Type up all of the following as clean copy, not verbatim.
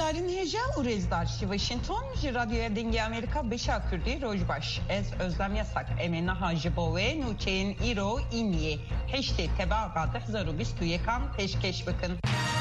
Beşdarin heja u rêzdar ji Washington ji Radyoya Dengê Amerîka Beşa Kurdî rojbaş. Ez Özlem Yasak em niha ji bo wê nûçeyên îro îniyê heştê tebaqa 2021 pêşkêş bikin.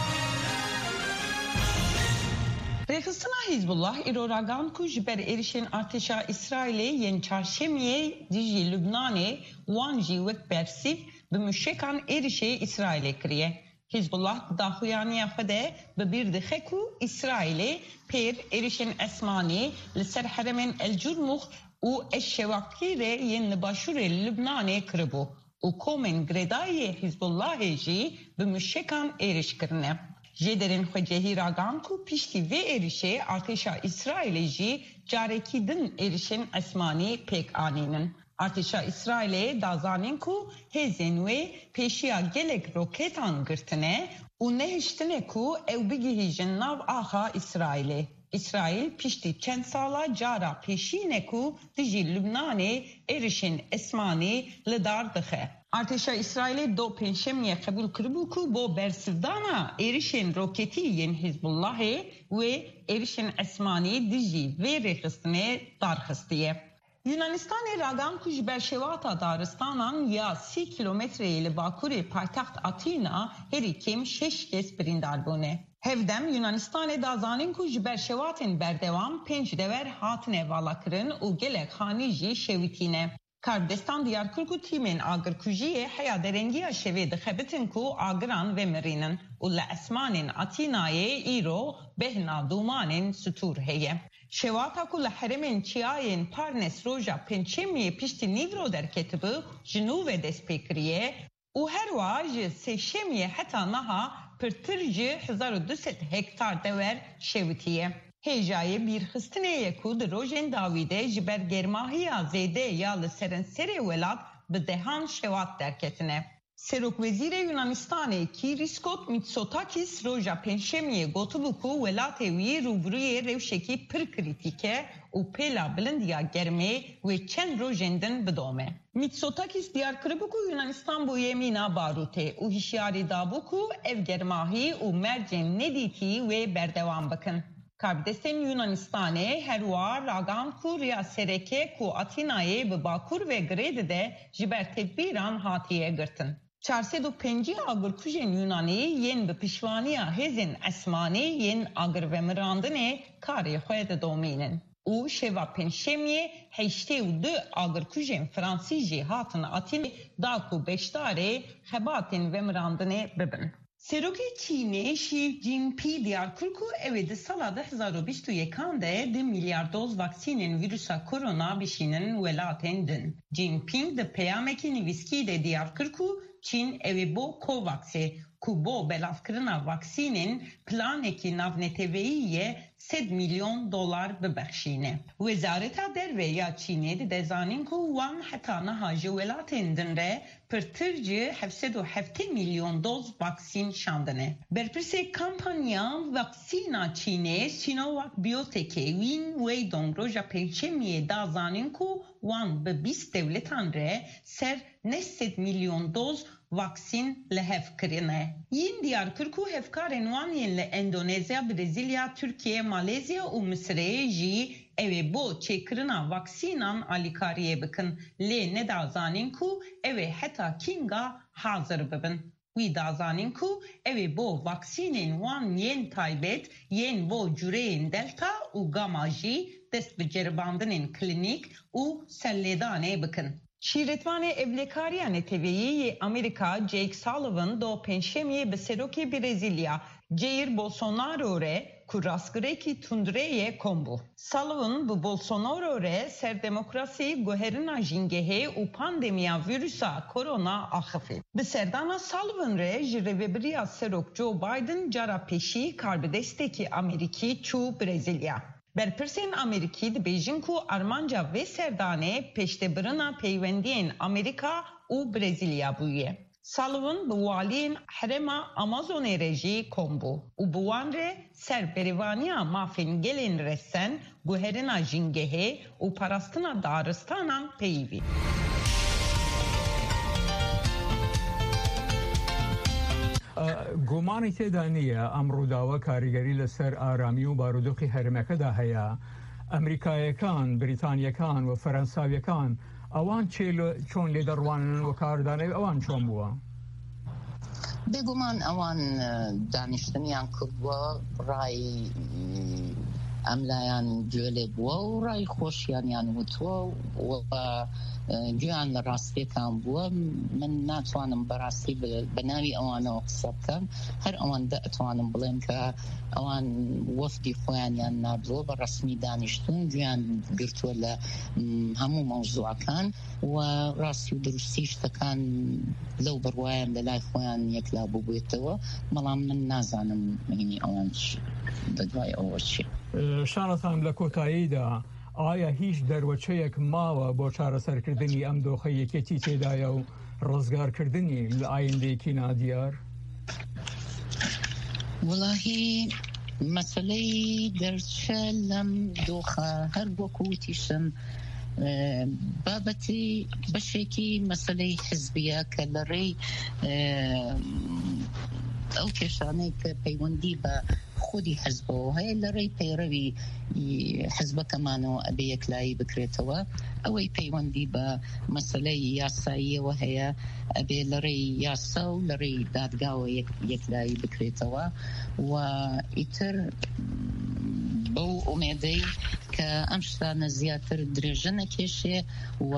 Rêxistina Hizbullah îro ragan ku ji ber êrişên artêşa İsraîlê yên çarşemiyê dijî Lübnanê wan jî wek bersîv bi mûşekan êrişê İsraîlê kiriye. Hizbullah daxuyaniya xwe de bi bîr dixe ku İsraîlê pêr êrişên esmanî li ser heremên El Curmux û Eşşewaqîrê yên li başûrê Lübnanê kiribû û komên girêdayî Hizbullahê jî bi mûşekan êriş kirine. Jêderên xwe cehî ragan ku piştî vê êrişê artêşa İsraîlê jî carekî din êrişên esmanî pêk anînin. Artêşa İsraîlê dazanîn ku hêzên wê pêşiya gelek roketan girtine û nehiştine ku ew bigihîjin nav axa İsraîlê. İsraîl piştî çend sala cara pêşîne ku dijî Lübnanê êrişên esmanî li dar dixe. Artêşa İsraîlê do pênşemiyê qebûl kiribû ku bo bersivdana êrişên roketî yên Hizbullahê wê êrişên esmanî dijî vê rêxistinê darxistiye. Yunanistanê ragan ku ji ber şewata daristanan ya 30 kilometreyê li bakurê paytext Atîna herî kêm 6 kes birîndar bûne. Hevdem Yunanistanê dazanîn ku ji ber şewatên berdewam 5 dever hatine valakirin û gelek xanî jî şewitîne. Kardistan Diyarkir ku tîmên agirkujiyê heya derengiya şevê dixebitin ku agiran vemirînin û li esmanên Atînayê îro behna dûmanên stûr heye. Şewata ku li heremên çiyayên Parnes roja pênçemiyê piştî nîvro derketibû ji nû ve dest pê kiriye û herwa ji sêşemiyê heta niha pirtir ji 1200 hektar dever şewitiye. Hêjayê bîrxistinê ku di rojên dawî de ji ber germahiya zêde ya li serenserê welat bi dehan şewat derketine. Serokwezîrê Yunanistanê Kyriakos Mitsotakis roja pênşemiyê gotibû ku welatê wî rûbirûyê rewşekî pir krîtîk e û pêla bilindiya germê wê çend rojên din bidome. Mitsotakis diyar kiribû ku Yunanistan bûye mîna barûtê û hişyarî dabû ku ev germahî û mercên nedîtî wê berdewam bikin. Kardestên Yunanistanê herwa ragan ku riya sereke ku Atînayê bi bakur ve girêdê de ji ber tedbîran hatiye girtin. 405 agirkujên Yunanî yên bi pişvaniya hêzên esmanî yên agirvemirandinê karê xwe didomînin. û şeva pênşemiyê heştê û 2 agirkujên Fransî jî hatin Atînê da ku beşdarê xebatên vemirandinê bibin. Serokê Çînê Xi Jinping diyar kir ku ew ê di sala 2021 de 2 milyar doz vaksînên vîrusa korona bişînin welatên din. Jinping di peyamekî nivîskî de diyar kir ku Çîn ew ê bo Covaxê ku bo belavkirina vaksînên planekî navneteveyî ye 100 milyon dolar bibexşîne. Wezareta Derve ya Çînê di dezanîn ku wan heta niha ji welatên din re pirtir ji 707 milyon doz vaksîn şandine. Berpirsê kampanya vaksîna Çînê Sinovac Biotechê wîn Weidong roja pênşemiyê dazanîn ku wan bi 20 devletan re ser 900 milyon doz vaksîn li hev kirine. Yîn diyar kir ku hevkarên wan yên li Endonezya, Brezilya, Türkiye, Malezya û Misrê jî ew ê bo çêkirina vaksînan alîkariyê bikin. Lê nedazanîn ku ew ê heta kînga hazir bibin. Wî dazanîn ku ew ê bo vaksînên wan yên taybet yên bo cureyên delta û gama jî dest bi ceribandinên klînîk û sellêdanê bikin. Şîretvanê Evlekariya Neteweyî Amerika Jake Sullivan do pênşemiyê bi serokê Brezilya Jair Bolsonaro re ku rastgirekî tundreyê kombû. Sullivan bi Bolsonaro re serdemokrasî guherina jîngehê û pandemiya vîrusa korona axivî. Bi serdana Sullivan re ji rêveberiya serok Joe Biden cara pêşî karbidestekî Amerîkî çû Brezilya. Berpirsên Amerîkî dibêjin ku armanca vê serdanê pêştebirina peywendiyên Amerîka û Brezilya bûye. Sullivan bi waliyên herêma Amazonê re jî kombû û bi wan re ser berêvaniya mafên gelên resen, guherina jîngehê û parastina daristanan peyivî. گومانی تێدا نییە ئەم ڕووداوە کاریگەری لەسەر ئارامی و بارودۆخی هەرمەکەدا هەیە. ئەمریکایەکان، بریتانیەکان و فەرەنساویەکان ئەوان چۆن لێ دەڕوانن و کاردانەوەی ئەوان چۆن بووە؟ بێگومان ئەوان دانیشتنیان کردووە، ڕای ئەملایان گوێ لێ بووە و ڕای خۆشیانیان وتووە و گویان لە ڕاستیەکان بووە. من ناتوانم بەڕاستی بە ناوی ئەوانەوە قسە بکەم، هەر ئەوەندە ئەتوانم بڵێم کە ئەوان وەفدی خۆیانیان نردووە بە ڕسمی دانیشتون، گویان گرتووە لە هەموو مەوزوعەکان و ڕاستی و درستی شتەکان لەو بڕوایان لە لای خۆیان یەکلا بووبێتەوە، بەڵام من نازانم هینی ئەوان دەدوای ئەوە چی. شانەتان لە کۆتاییدا ئایا هیچ دەروەچەیەک ماوە بۆ چارەسەرکردنی ئەم دۆخە یەکێتی تێدایە و ڕزگارکردنی لە ئایندەیەکی نادیار؟ وڵاهی مەسەلەی دەرچە لەم دۆخە هەر وەکوتیشم بابەتی بەشێکی مەسەلەی حزبیە کە لە ڕێی ئەو کێشانەی کە پەیوەندی بە خودی حزبەوە هەیە لە ڕێی پەیڕەوی حزبەکەمانەوە ئەبێ یەکلایی بکرێتەوە، ئەوەی پەیوەندی بە مەسەلەی یاساییەوە هەیە ئەبێ لە ڕێی یاسا و لە ڕێی دادگاوە یەکلایی بکرێتەوە و ئیتر بەو ئومێدەی کە ئەم شتانە زیاتر درێژە نەکێشێ و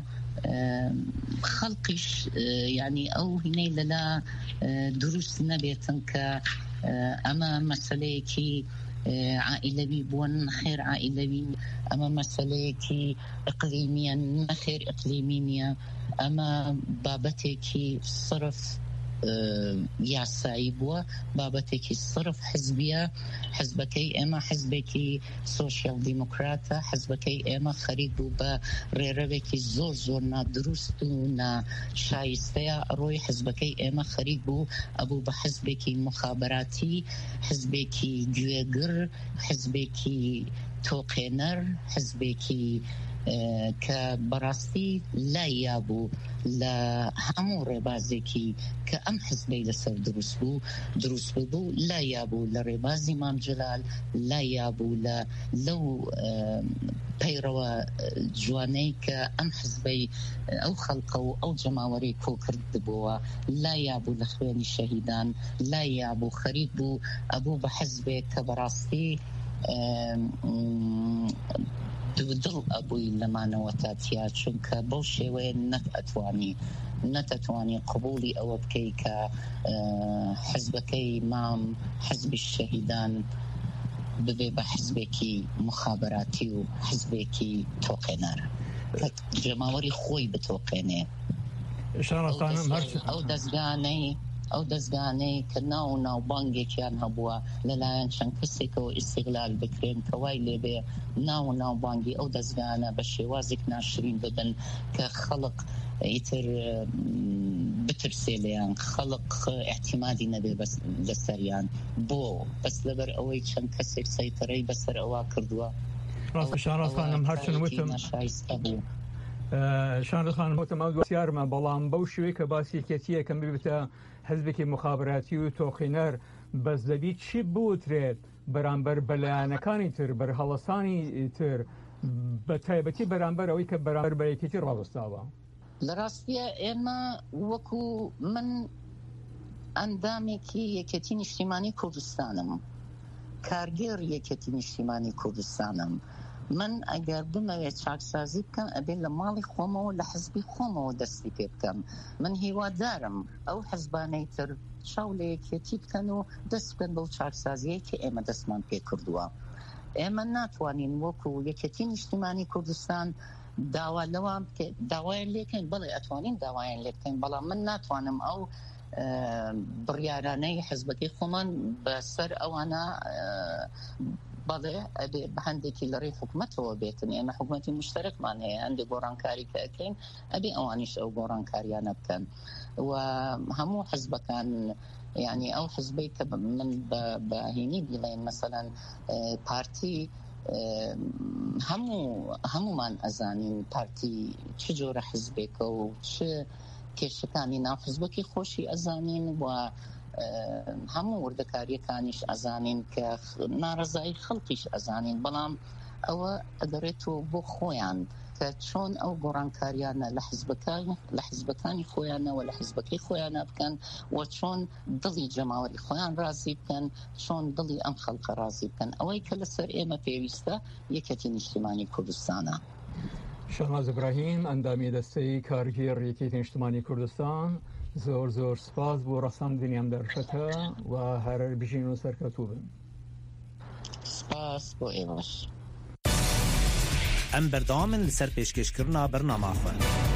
خەڵقیش یعنی ئەو هینەی لەلا دروست نەبێتن کە ئەمە مەسەلەیەکی عائیلەوی بوون خێر عائیلەوی، ئەمە مەسەلەیەکی ئەقلیمیە نەخێر ئەقلیمی نییە، ئەمە بابەتێکی صرف یاسایی بووە، بابەتێکی صرف حزبیە. حزبەکەی ئێمە حزبێکی سۆشیال دیموکراتە، حزبەکەی ئێمە خەریک بوو بە ڕێڕەوێکی زۆر زۆر نادروست و ناشایستەیە ڕۆی حزبەکەی ئێمە خەریک بوو ئەبوو بە حزبێکی مخابراتی، حزبێکی گوێگر، حزبێکی تۆقێنەر، حزبێکی کە بەڕاستی لای بوو لە هەموو ڕێبازێکی کە ئەم حزبەی لەسەر دروست بوو لای بوو لە ڕێبازی مام جەلال، لای بوو لەو پەیڕەوە جوانەی کە ئەم حزبەی ئەو خەڵقە و ئەو جەماوەری کۆکرد بووە، لای بوو لە خوێنی شەهیدان، لای بوو خەریک بوو ئەبوو بە حزبێک کە بەڕاستی دڵ ئەبووی لەمانەوە تاتیا، چونکە بەو شێوەیە نەتەتوانی قبولی ئەوە بکەی کە حزبەکەی مام حزبی شەهیدان ببێ بە حزبێکی مخابراتی و حزبێکی تۆقێنەر جەماوەری خۆی بتۆقێنێ. ئەو دەستگانەی کە ناوبانگێکیان هەبووە لەلایەن چەند کەسێکەوە ئیستیغلال بکرێن کە وای لێبێ ناوبانگی ئەو دەستگانە بە شێوازێک ناشرین ببن کە خەڵق ئیتر بترسێ لێیان، خەڵق احتیمادی نەبێ لەسەریان، بۆ بەس لەبەر ئەوەی چەند کەسێک سەیطرەی بەسەر ئەوە کردووە. شانڕاستخانم هەرچەند وتم شانڕخان وتم ئەو دوسیارمە، بەڵام بەو شوەیە کە باسی یەکێتیە کەم ببێتە حزبێکی مخابراتی و تۆقینەر بەس دەبی چی بوترێت بەرامبەر بەلایەنەکانی تر بەرهەڵەسانی تر بە تایبەتی بەرامبەر ئەوەی کە بەرامبەر بە یەکێتی ڕاوەستاوە؟ لە ڕاستیە ئێمە وەکو من ئەندامێکی یەکێتی نیشتیمانی کوردستانم، کارگێر یەکێتی نیشتیمانی کوردستانم. من ئەگەر بمەوێت چاکسازی بکەم ئەبێ لە ماڵی خۆمەوە لە حزبی خۆمەوە دەستی پێ بکەم. من هیوادارم ئەو حزبانەی تر چاو لە یەکێتی بکەن و دەست بکەن بەو چاکسازیەی کە ئێمە دەستمان پێ کردووە. ئێمە ناتوانین وەکو یەکێتی نیشتیمانی کوردستان داوایان لێکەین، بەڵێ ئەتوانین داوایان لێ بکەین، بەڵام من ناتوانم ئەو بڕیارانەی حزبەکەی خۆمان بەسەر ئەوانە بەڵێ ئەبێ بە هەندێکی لە ڕێی حکوومەتەوە بێتن. ئێمە حکوومەتی مشتەرەکمان هەیە، هەندێک گۆڕانکاری کە ئەکەین ئەبێ ئەوانیش ئەو گۆڕانکاریانە بکەن و هەموو حزبەکان یعنی ئەو حزبەی کە من بەهینی بڵێن مەسەلەن پارتی هەمومان ئەزانین پارتی چ جۆرە حزبێکە و چ کێشەکانی ناو حزبەکەی خۆشی ئەزانین و هەموو وردەکاریەکانیش ئەزانین کە ناڕەزایی خەڵکیش ئەزانین، بەڵام ئەوە ئەگەڕێتەوە بۆ خۆیان کە چۆن ئەو گۆڕانکاریانە لە حیزبەکانی خۆیانەوە لە حیزبەکەی خۆیانە بکەن و چۆن دڵی جەماوەری خۆیان ڕازی بکەن، چۆن دڵی ئەم خەڵکە ڕازی بکەن. ئەوەی کە لەسەر ئێمە پێویستە یەکەتی نیشتیمانی کوردستانە. شەهناز ئیبراهیم ئەندامی دەستەی کارگێڕ یەکێتی نیشتیمانی کوردستان، زۆر سپاس بۆ ڕەساندنیان دەرفەتە و هەر بژین و سەرکەوتوو بن. سپاس بۆ ئێوەش. ئەم بەردەوامن لەسەر پێشکەشکردنا بەرنامەخۆن.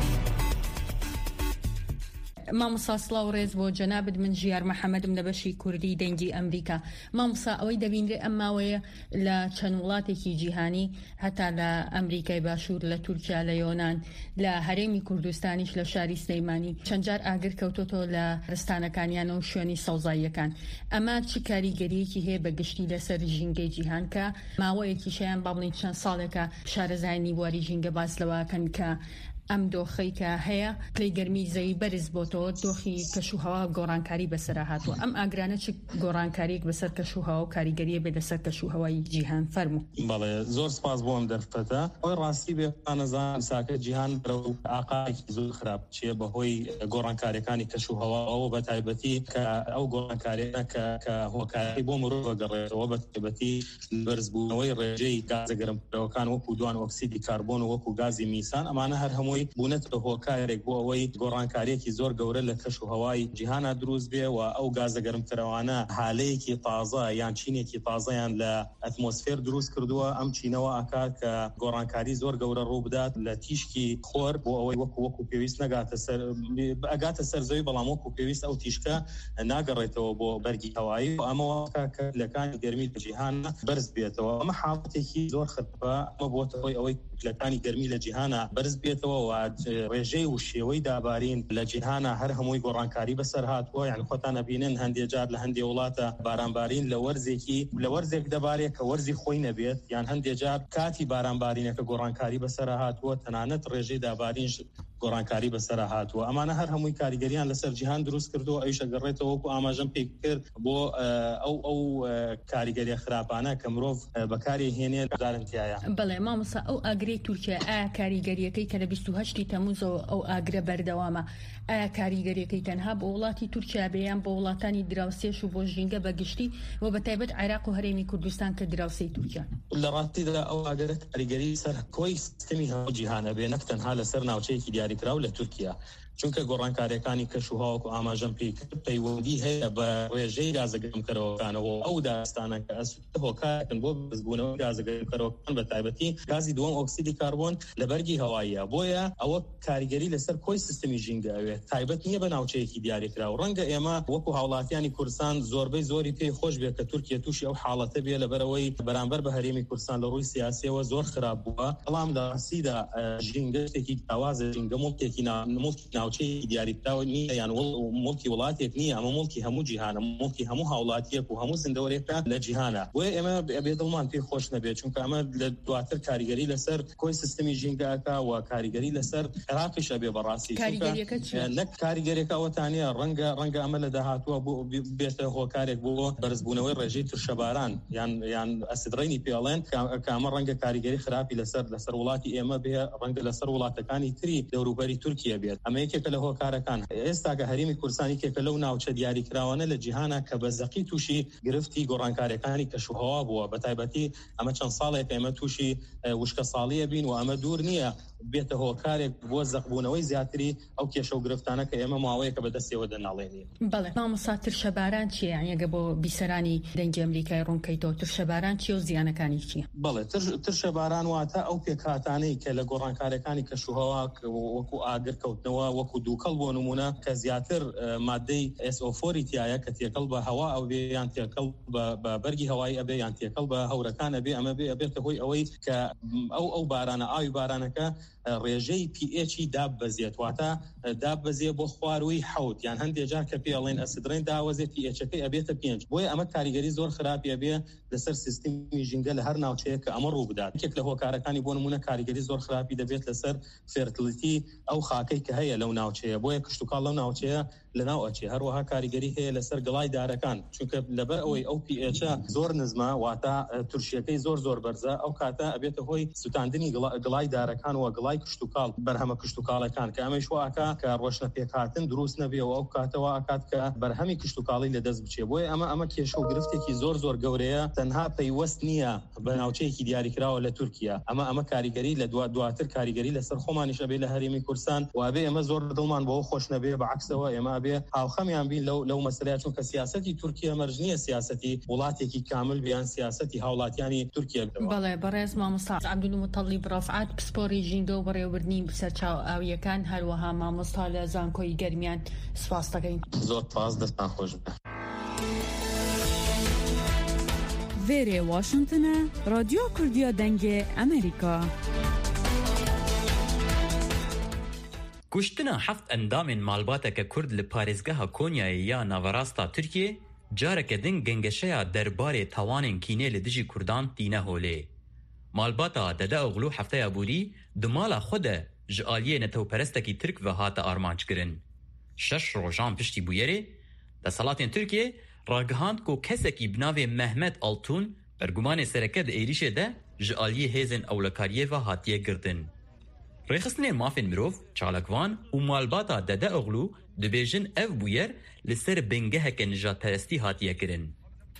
مامۆستا سڵاو ڕێز بۆ جەنابەت، من ژیار مەحەمەدم لە بەشی کوردی دەنگی ئەمریکا. مامۆستا ئەوەی دەبینرێ ئەم ماوەیە لە چەند وڵاتێکی جیهانی، هەتا لە ئەمریکای باشوور، لە تورکیا، لە یۆنان، لە هەرێمی کوردستانیش لە شاری سلەیمانی چەند جار ئاگر کەوتۆتەوە لە ڕستانەکانیانە و شوێنی سەوزاییەکان. ئەمە چ کاریگەریەکی هەیە بەگشتی لەسەر ژینگەی جیهان کە ماوەیەکی شیان با بڵین چەند ساڵێکە شارەزایانی بواری ژینگە باس لەوەکەن کە ئەم دۆخەی کە هەیە پلەی گەرمی زەوی بەرز بۆتەوە، دۆخی کەشوهەوا گۆڕانکاری بەسەرا هاتووە. ئەم ئاگرانە چ گۆڕانکاریەک بەسەر کەشوهەوا و کاریگەریە بێ لەسەر کەشوهەوای جیهان فەرموو. بەڵێ زۆر سپاس بۆ ئەم دەرفەتە. ئەوەی ڕاستی بێ نەزان ساکە جیهان بەرە و ئاقایەکی زۆر خراپ چیە بەهۆی گۆڕانکاریەکانی کەشوهەوا، ئەوە بە تایبەتی کە ئەو گۆڕانکاریانە کە هۆکاری بۆ مرۆڤ دەگەڕێتەوە، بە تایبەتی بەرزبوونەوەی ڕێژەی گازە گەرمکردەوەکان وەکو دوان ئۆکسیدی کاربۆن و وەکو گازی میسان، ئەمانە هەر هەمووی بوونەتە هۆکارێک بۆ ئەوەی گۆڕانکاریەکی زۆر گەورە لە کەشوهەوای جیهانە دروست بێ و ئەو گازە گەرمکردەوانە هالەیەکی تازە یان چینێکی تازەیان لە ئەتمۆسفێر دروست کردووە. ئەم چینەوە ئاکات کە گۆڕانکاری زۆر گەورە ڕوو بدات لە تیشکی خۆر بۆ ئەوەی وەکو پێویست ئەگاتە سەر زەوی، بەڵام وەکو پێویست ئەو تیشکە ناگەڕێتەوە بۆ بەرگی هەوایی و ئەمەوە کە لەکانی گەرمی لە جیهانە بەرز بێتەوە. ئەمە حاڵەتێکی زۆر خراپە، ئەمە بۆتەوەی ئەوەی لەکانی گەرمی لە جیهانە بەرز بێتەوە و ڕێژەی و شێوەی دابارین لە جیهانە هەر هەمووی گۆڕانکاری بەسەر هاتووە. یعنی خۆتان ئەبینن هەندێک جار لە هەندێک وڵاتە بارانبارین لە وەرزێک دەبارێت کە وەرزی خۆی نەبێت، یان هەندێک جار کاتی بارانبارینەکە گۆڕانکاری بەسەر هاتووە، تەنانەت ڕێژەی دابارینش گۆڕانکاری بەسەر هاتووە. ئەمانە هەر هەمووی کاریگەریان لەسەر جیهان دروست کردو، ئەویش ئەگەڕێتەوە وەکو ئاماژەم پێ کرد بۆ ئەو کاریگەریە خراپانە کە مرۆڤ بەکاری هێنێ دارنتیایە. بەڵێ مامۆستا ئەو ئاگرەی تورکیا ئایا کاریگەریەکەی کە لە 28 تەمووزەوە ئەو ئاگرە بەردەوامە، ئایا کاریگەریەکەی تەنها بۆ وڵاتی تورکیا بێیان بۆ وڵاتانی دراوسێش و بۆ ژینگە بەگشتی و بەتایبەت عێراق و هەرێمی کوردستان کە دراوسەی تورکیا؟ لە ڕاستیدا ئەو ئاگرە کاریگەری سەر کۆی سیستەمی هەموو جیهانە بێ، نەک تەنها لەسەر ناوچەیەکی دیاریکراو لە تورکیا، چونکە گۆڕانکاریەکانی کەشوهەوا و ئاماژەم پێ کرد پەیوەندی هەیە بە ڕێژەی گازەگەرمکردەوەکانەوە. ئەو داستانە کە هۆکارن بۆ بەرزبوونەوەی گازەگەرمکردەوەکان بە تایبەتی گازی دووەم ئۆکسیدی کاربۆن لە بەرگی هەواییە، بۆیە ئەوە کاریگەری لەسەر کۆی سیستەمی ژینگە ئەوێت، تایبەت نییە بە ناوچەیەکی دیاریکراو. ڕەنگە ئێمە وەکو هاوڵاتیانی کوردستان زۆربەی زۆری پێی خۆش بێت کە تورکیا تووشی ئەو حاڵەتە بێ لەبەرەوەی بەرامبەر بە هەرێمی کوردستان لە ڕووی سیاسیەوە زۆر خراپ بووە. بەڵام لە ڕاستیدا ژینگەشتێکی داوازە، ژینگە مڵکێکی ناوچەی دیاریکراوە نییە، یان مڵکی وڵاتێک نییە، ئەمە مڵکی هەموو جیهانە، مڵکی هەموو هاوڵاتیەک و هەموو زیندەوەرێکە لە جیهانە. بۆیە ئێمە بێدڵمان پێی خۆش نەبێت، چونکە ئەمە لە دواتر کاریگەری لەسەر کۆی سیستەمی ژینگەکە و کاریگەری لەسەر عێراقیش ئەبێ بەڕاستی. نەک کاریگەریەکە ئەوەتانە ڕەنگە ئەمە لە داهاتووە بێتە هۆکارێک بۆ بەرزبوونەوەی ڕێژەی ترشەباران یان ئەسیدڕینی پێڵێن، کە ئەمە ڕەنگە کاریگەری خراپی لەسەر وڵاتی ئێمە بێ، ڕەنگە لەسەر وڵاتەکانی تری دەوروبەری تورکیا بێت. ئەمە یەکێکە لە هۆکارەکان. ئێستا کە هەرێمی کوردستان یەکێکە لەو ناوچە دیاریکراوانە لە جیهانە کە بە زەقی تووشی گرفتی گۆڕانکاریەکانی کەشوهەوا بووە. بە تایبەتی ئەمە چەند ساڵێک ئێمە تووشی وشکە ساڵیە بین و ئەمە دوور نییە بێتە هۆکارێک بۆ زەقبوونەوەی زیاتری ئەو کێشە و گرفتانە کە ئێمە ماوەیەکە بەدەستێوە دەناڵێنین. بەڵێ مامۆستا ترشەباران چییە؟ ئەگە بۆ بیسەرانی دەنگی ئەمریکای ڕوونکەیتەوە ترشەباران چیە و زیانەکانی چییە؟ بەڵێ ترشەباران واتە ئەو پێکهاتانەی کە لە گۆڕانکاریەکانی کەشوهەوا وەکو ئاگر کەوتنەوە، وەکو دووکەڵ بۆ نمونە کە زیاتر مادەی SO4 تایە کە تێکەڵ بە هەوا ئەو بێ یان تێکەڵ بە بەرگی هەوایی ئەبێ یان تێکەڵ بە هەورەکان ئەبێ، ئەمە بێتە هۆی ئەوەی کە ئەو بارانە ئاوی بارانەکە ڕێژەی PH داببەزێت واتە داببەزێ بۆ خواروی حوت یان هەندێک جار کە پێڵێن ئەسیدرین داوەزێت PH-ەکەی ئەبێتە 5 بۆیە ئەمە کاریگەری زۆر خراپە بێ لەسەر سیستمی ژینگە لە هەر ناوچەیە کە ئەمە ڕوو بدات یەک لە هۆکارەکانی بۆ نمونە کاریگەری زۆر خراپی دەبێت لەسەر فێرتیلیتی ئەو خاکەی کە هەیە لەو ناوچەیە بۆیە کشتتوکاڵ لەو ناوچەیە لەناو ئەچێ هەروەها کاریگەری هەیە لەسەر گڵای دارەکان چونکە لەبەر ئەوەی ئەو PH زۆر نزمە واتە تورشیەکەی زۆر بەرزە ئەو کاتە ئەبێتە هۆی سوتاندنی گڵای دارەکان و گڵای کشتتوکاڵ بەرهەمە کشتتوکاڵەکان کە ئەمەش واکە کە ڕۆشنە پێکهاتن دروست نەبێ و ئەو کاتەوە ئاکات کە بەرهەمی کشتتوکاڵی لەدەست بچێ بۆیە ئەمە کێشە و گرفتێکی زۆر گەورەیە تەنها پەیوەست نییە بە ناوچەیەکی دیاریکراوە لە تورکیا ئەمە کاریگەری لە دواتر کاریگەری لەسەر خۆمانیش ئەبێ لە هەرێمی کوردستان وابێ ئەمە زۆر دڵمان بۆ خۆش نەبێ بەعکسەوە ئێمە بێ هاوخەمیان بین لەو مەسەلەیە چونکە سیاسەتی تورکیا مەرج نییە سیاسەتی وڵاتێکی کامل بیان سیاسەتی هاوڵاتیانی تورکیا بەڵێ بەڕێز مامۆستا عەبدولموتەڵیب ڕەفعات پسپۆری ژینگە و بەڕێوەبردنی سەرچاو ئاویەکان هەروەها مامۆستا لە زانکۆی گەرمیان سپاس دەکەین زۆر سپاس دەستان خۆش بێ Vêrê Washington'a Radyo Kurdiya Dengê Amerîka. Kuştina heft endamên malbateke Kurd li parêzgeha Konyayê ya naverasta Tirkiye careke din gengeşeya derbarê tawanên kînê li dijî Kurdan tîne holê. Malbata Dede Oğlu hefteya borî di mala xwe de ji aliyê netewperestekî Tirk ve hate armançkirin. 6 rojan piştî bûyerê desalatên Tirkiye ragihand ku kesekî bi navê Mehmet Altun bergumanê sereke di êrişê de ji aliyê hêzên ewlekariyê ve hatiye girtin. Rêxistinên mafên mirov, çalakvan û malbata Dede Oğlu dibêjin ev bûyer li ser bingeheke nijadperestî hatiye kirin.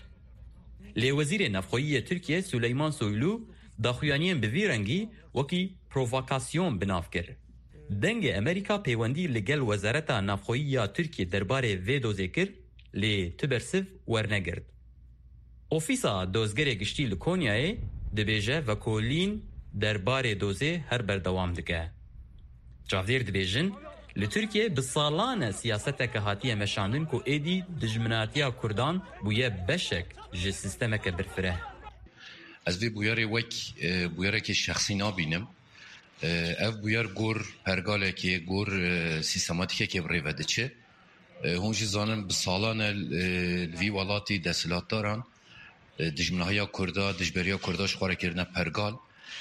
Lêwezîrê Navxweyiyê Tirkiye Süleyman Soylu daxuyaniyên bi vî rengî wekî provokasyon binav kir. Dengê Amerîka peywendî li gel Wezareta Navxweyiya Tirkiye derbarê vê dozê kir lê tibersiv wernegirt. Ofîsa dozgerê giştî li Konyayê dibêje vekolîn derbarê dozê her berdewam dike. Çavdêr dibêjin li Tirkiye bi salan e siyaseteke hatiye meşandin ku êdî dijminatiya Kurdan bûye beşek ji sistemeke birfireh. Ez vê bûyerê wek bûyerekê şexsî nabînim. Ev bûyer gor pergalekê, gor sîstematikekê bi rêve diçe. Hûn jî zanin bi salan e li vî welatî desthilatdaran dijminahaya Kurda, dijberiya Kurda ji xwarekirine pergal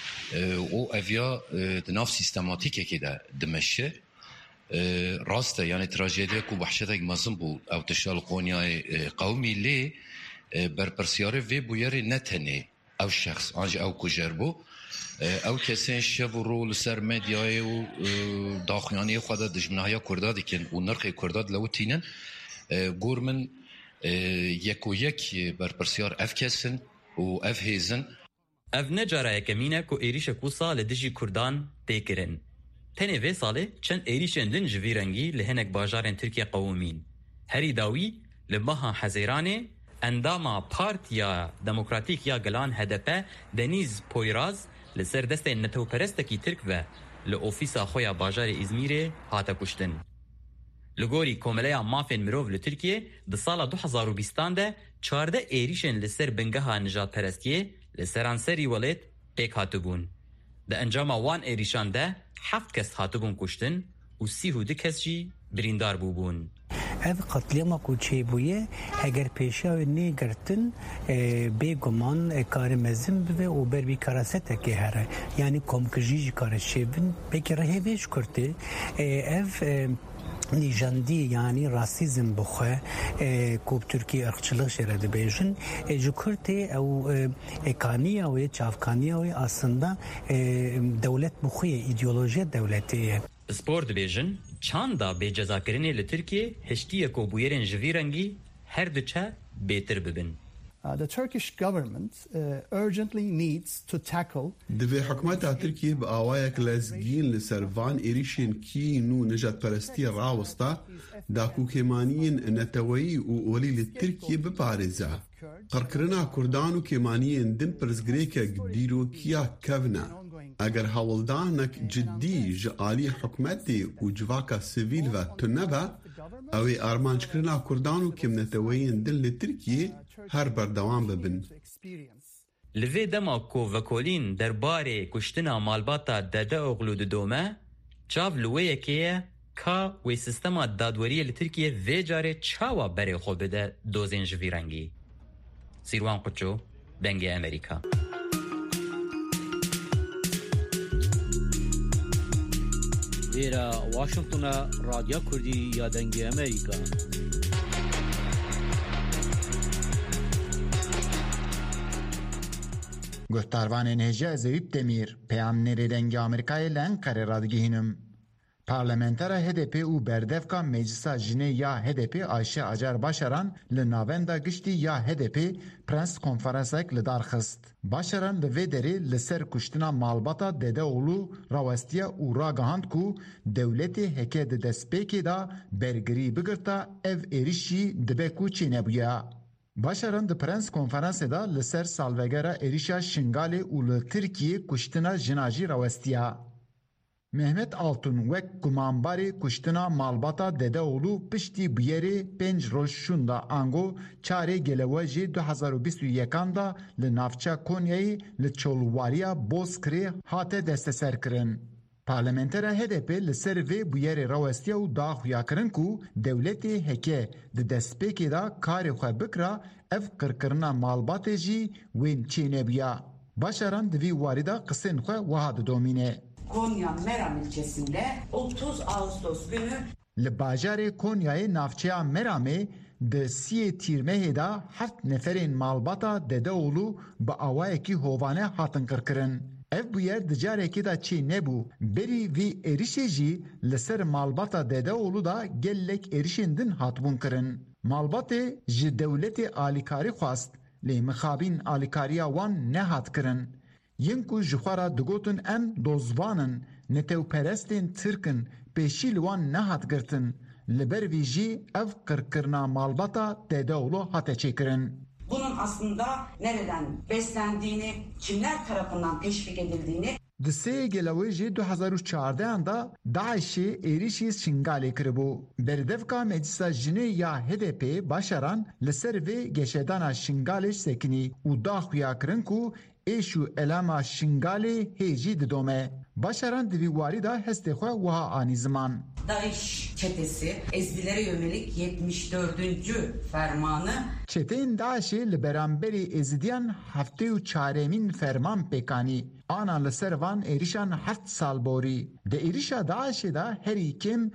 û eviya di nav sîstematikekê de dimeşe. Rast e yani trajediyek û behşetek mezin bû ew tişta li Konyayê qewmî lê berpirsiyarê vê bûyerê ne tenê ew şexs an jî ew kujer bû ew kesên şev û rû li ser medyayê û daxuyaniyê xwe de dijminahaya Kurda dikin û nirxê Kurda dilewitînin gor min yek berpirsiyar ev kesin û ev hêzin. Ev ne cara yekemîn ku êrişek wisa li dijî Kurdan tê kirin. Tenê vê salê çend êrişên din ji vî rengî li hinek bajarên Tirkiye qewimîn. Herî dawî li meha Hezêranê endama Partiya Demokratîk ya Gelan HDP Deniz Poyraz li ser destên netewperestekî Tirk ve li ofîsa xwe ya bajarê İzmîrê hate kuştin. Li gorî komeleya mafên mirov li Tirkiye di sala 2020 de 14 êrişên li ser bingeha nijadperestiyê li seranserî welêt pêk hatibûn. Di encama wan êrişan de 7 kes hatibûn kuştin û 32 kes jî birîndar bûbûn. Ev katliama ku çêbûye eger pêşiya wê negirtin bêguman karê mezin bibe û ber vî karasetekê here yanî komkijî jî kare çêbin pekî rehêvê ji Kurtê ev nîjandî yanî rasîzm bixwe ku Tirkiye ırkçılık jê re dibêjin ji Kurtê ew kaniya wê çavkaniya wê aslında dewlet bixwe îdeolojiya dewletê ye. Spor dibêjin çanda bêcezakirinê li Tirkiye hiştiye ku bûyerên ji vî rengî her diçe bêtir bibin. The Turkish government urgently needs to tackle Divê hikûmeta Tirkiye bi awayek lezgîn li ser van êrişên kîn û nijadperestiyê rawista dakûkêmaniyên neteweyî û olî li Tirkiye biparêze. Qirkirina Kurdan û kêmaniyên din pirsgirêkek dîrokiya kevne. Eger hewildanek ciddî ji alî hikûmetê û civaka sivîl ve tunebe, ew ê armançkirina Kurdan û kêmneteweyên din li Tirkiye her berdewam bibin. لوی دما کو وکولین درباره کشتنا مالباتا دده اغلو ددومه چاو لویه که کا وی سیستما دادوری لترکیه وی جاره چاوا بره خو بده دوزین جویرنگی. سیروان قچو دنگ امریکا. ایرا واشنگتن رادیو کردی یا دنگ امریکا. گفتاروان نهجه زویب دمیر پیام نردنگ آمریکای لنکر رادگیهنم. پارلمانتر HDP و بردفکا مجلسا جنه یا HDP آیشه اجر باشران لناوندا گشتی یا HDP پرنس کنفرانسک لدارخست. باشران لوی دری لسر کشتنا مالباتا دده اولو راوستیا و راگهاند کو دولتی هکه ده دسپیکی دا برگری بگرتا او ایریشی دبه کو چی نبویا. باشران ده پرنس کنفرانس دا لسر سالوگره ایریشا شنگالی و لترکیه کشتنا جناجی راوستیا. Mehmet Altun vek kumanbari kuştina malbata dede oğlu pişti biyeri 5 roj şunda ango çare gelevaji 2021'da li navça Konya'yı li çolvariya Bozkır'ı hate desteser kırın. Parlamentera HDP li ser ve biyeri rawestiya u da xuya kırın ku devleti heke de despeki da kari xwe bikra ev kırkırına malbatê jî wên çênebiya. Başaran di vî warîda qisên xwe wiha didomîne. Konya Meram ilçesinde 30 Ağustos günü li bajarê Konyayê navçeya Meramê di siyê tîrmehê da 7 neferên malbata Dedeoğlu bi awayekî hovane hatin qirkirin. Ev bûyer di carekê da çê nebû. Berî vî êrişê jî li ser malbata Dedeoğlu da gelek êrişên din hatibûn kirin. Malbatê ji dewletê alîkarî xwast lê mixabîn alîkariya wan nehat kirin. Yin ku ji xwe re digotin em dozvanin, netewperestên Tirkin pêşî li wan nehat girtin. Li ber vî jî ev qirkirina malbata Dedeoğlu hate çêkirin. Bunun aslında nereden beslendiğini, kimler tarafından teşvik edildiğini Di sê gelewê jî 2014 da Daişê êrişî Şingalê kiribû. Berdevka Meclisa Jinê ya HDP başaran li ser vê geşedana Şingalê sekinî û daxuya kirin ku êş û elama Şingalê hêjî didome. Başaran di vî warî da hestê xwe wiha anî ziman. DAEŞ çetesi Ezilere yönelik 74. fermanı Çeteyên Daişê li beramberî Ezidiyan heftê û çaremîn ferman pêkanî. Ana li ser van êrişan 7 sal borî. Di êrişa Daişê da herî kêm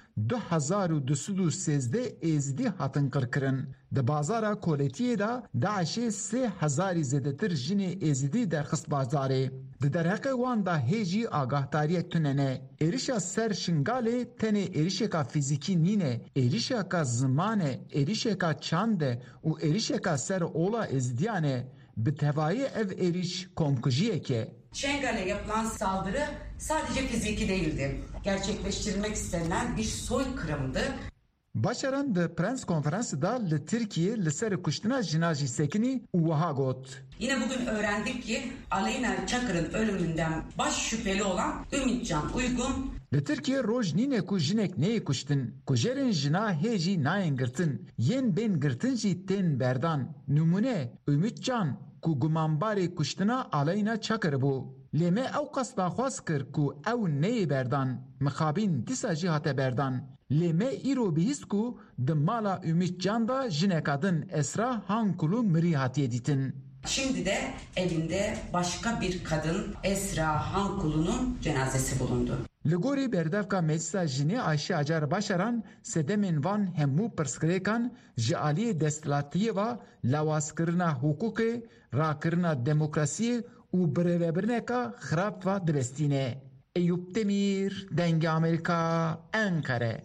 2213 Ezidî hatin qirkirin. Di bazara Koletiyê da Daişê 3000 zêdetir jinê Ezidî derxist bazarê. Di derheqê wan da hêjî agahtariyek tunene. Êrişa ser Şingalê tenê êrişeka fîzîkî nîne, êrişeka ziman e, êrişeka çand e û êrişeka ser ola Ezidiyan e. Bi tevayî ev êriş komkujiyek e. Şengal'e yapılan saldırı sadece fiziki değildi. Gerçekleştirilmek istenilen bir soykırımdı. Başaran di prens konferansı da li Türkiye li ser kuştina jinajî sekinî û wiha got. Yine bugün öğrendik ki Aleyna Çakır'ın ölümünden baş şüpheli olan Ümitcan Uygun li Türkiye roj nîne ku jinek neyê kuştin. Kujerên jina hêjî nayên girtin. Yên bên girtin jî tên berdan. Numune Ümitcan ku gumanbarê kuştina Aleyna Çakır bû. Lê me ew qasda xwaz kir ku ew neyê berdan. Mixabîn dîsa jî hate berdan. Lê me îro bihîst ku di mala Ümitcan da jineka din Esra Hankulu mirî hatiye dîtin. Şimdi de evinde başka bir kadın Esra Hankulu'nun cenazesi bulundu. Li gorî berdevka Meclisa Jinê Ayşe Acar Başaran sedemên van hemû pirsgirêkan ji aliyê desthilatiyê ve lawazkirina hukukê, rakirina demokrasiyê û birêvebirneka xirab ve dibestîne. Eyüp Demir, Dengê Amerika, Ankara.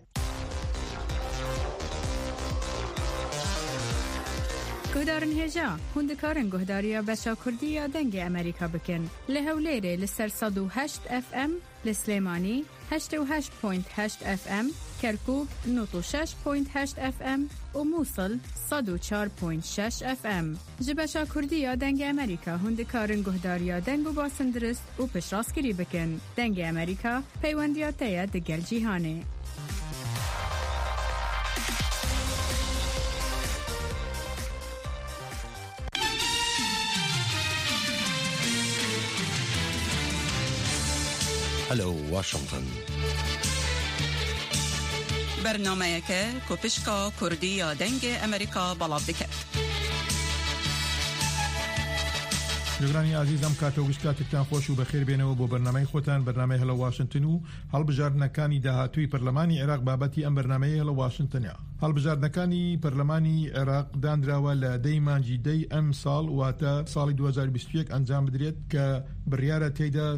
گهدارن هجا هندکارن گهداریا بچا کردی یا دنگ امریکا بکن لهولیره لسر 108 FM لسلیمانی 88.8 FM کرکوب 96.8 FM و موصل 104.6 FM جبچا کردی یا دنگ امریکا هندکارن گهداریا دنگ و باسندرست و پشراسکری بکن دنگ امریکا پیوندیاتیا دگل جیهانه هلو واشنطن برنامه‌ک کوپشکا کردی یا دنگ امریکا بلاب دکت. جگرانی عزیزم کاتۆگوش کاتێکتان خۆش و بەخێر بێنەوە بۆ بەرنامەی خۆتان بەرنامەی هەلە واشنگتن و هەڵبژاردنەکانی داهاتووی پەرلەمانی عێراق بابەتی ئەم بەرنامەی هەلە واشنگتنە. هەڵبژاردنەکانی پەرلەمانی عێراق دانراوە لە دەی مانجی دەی ئەم ساڵ واتە ساڵی 2021 ئەنجام بدرێت کە بڕیارە تێیدا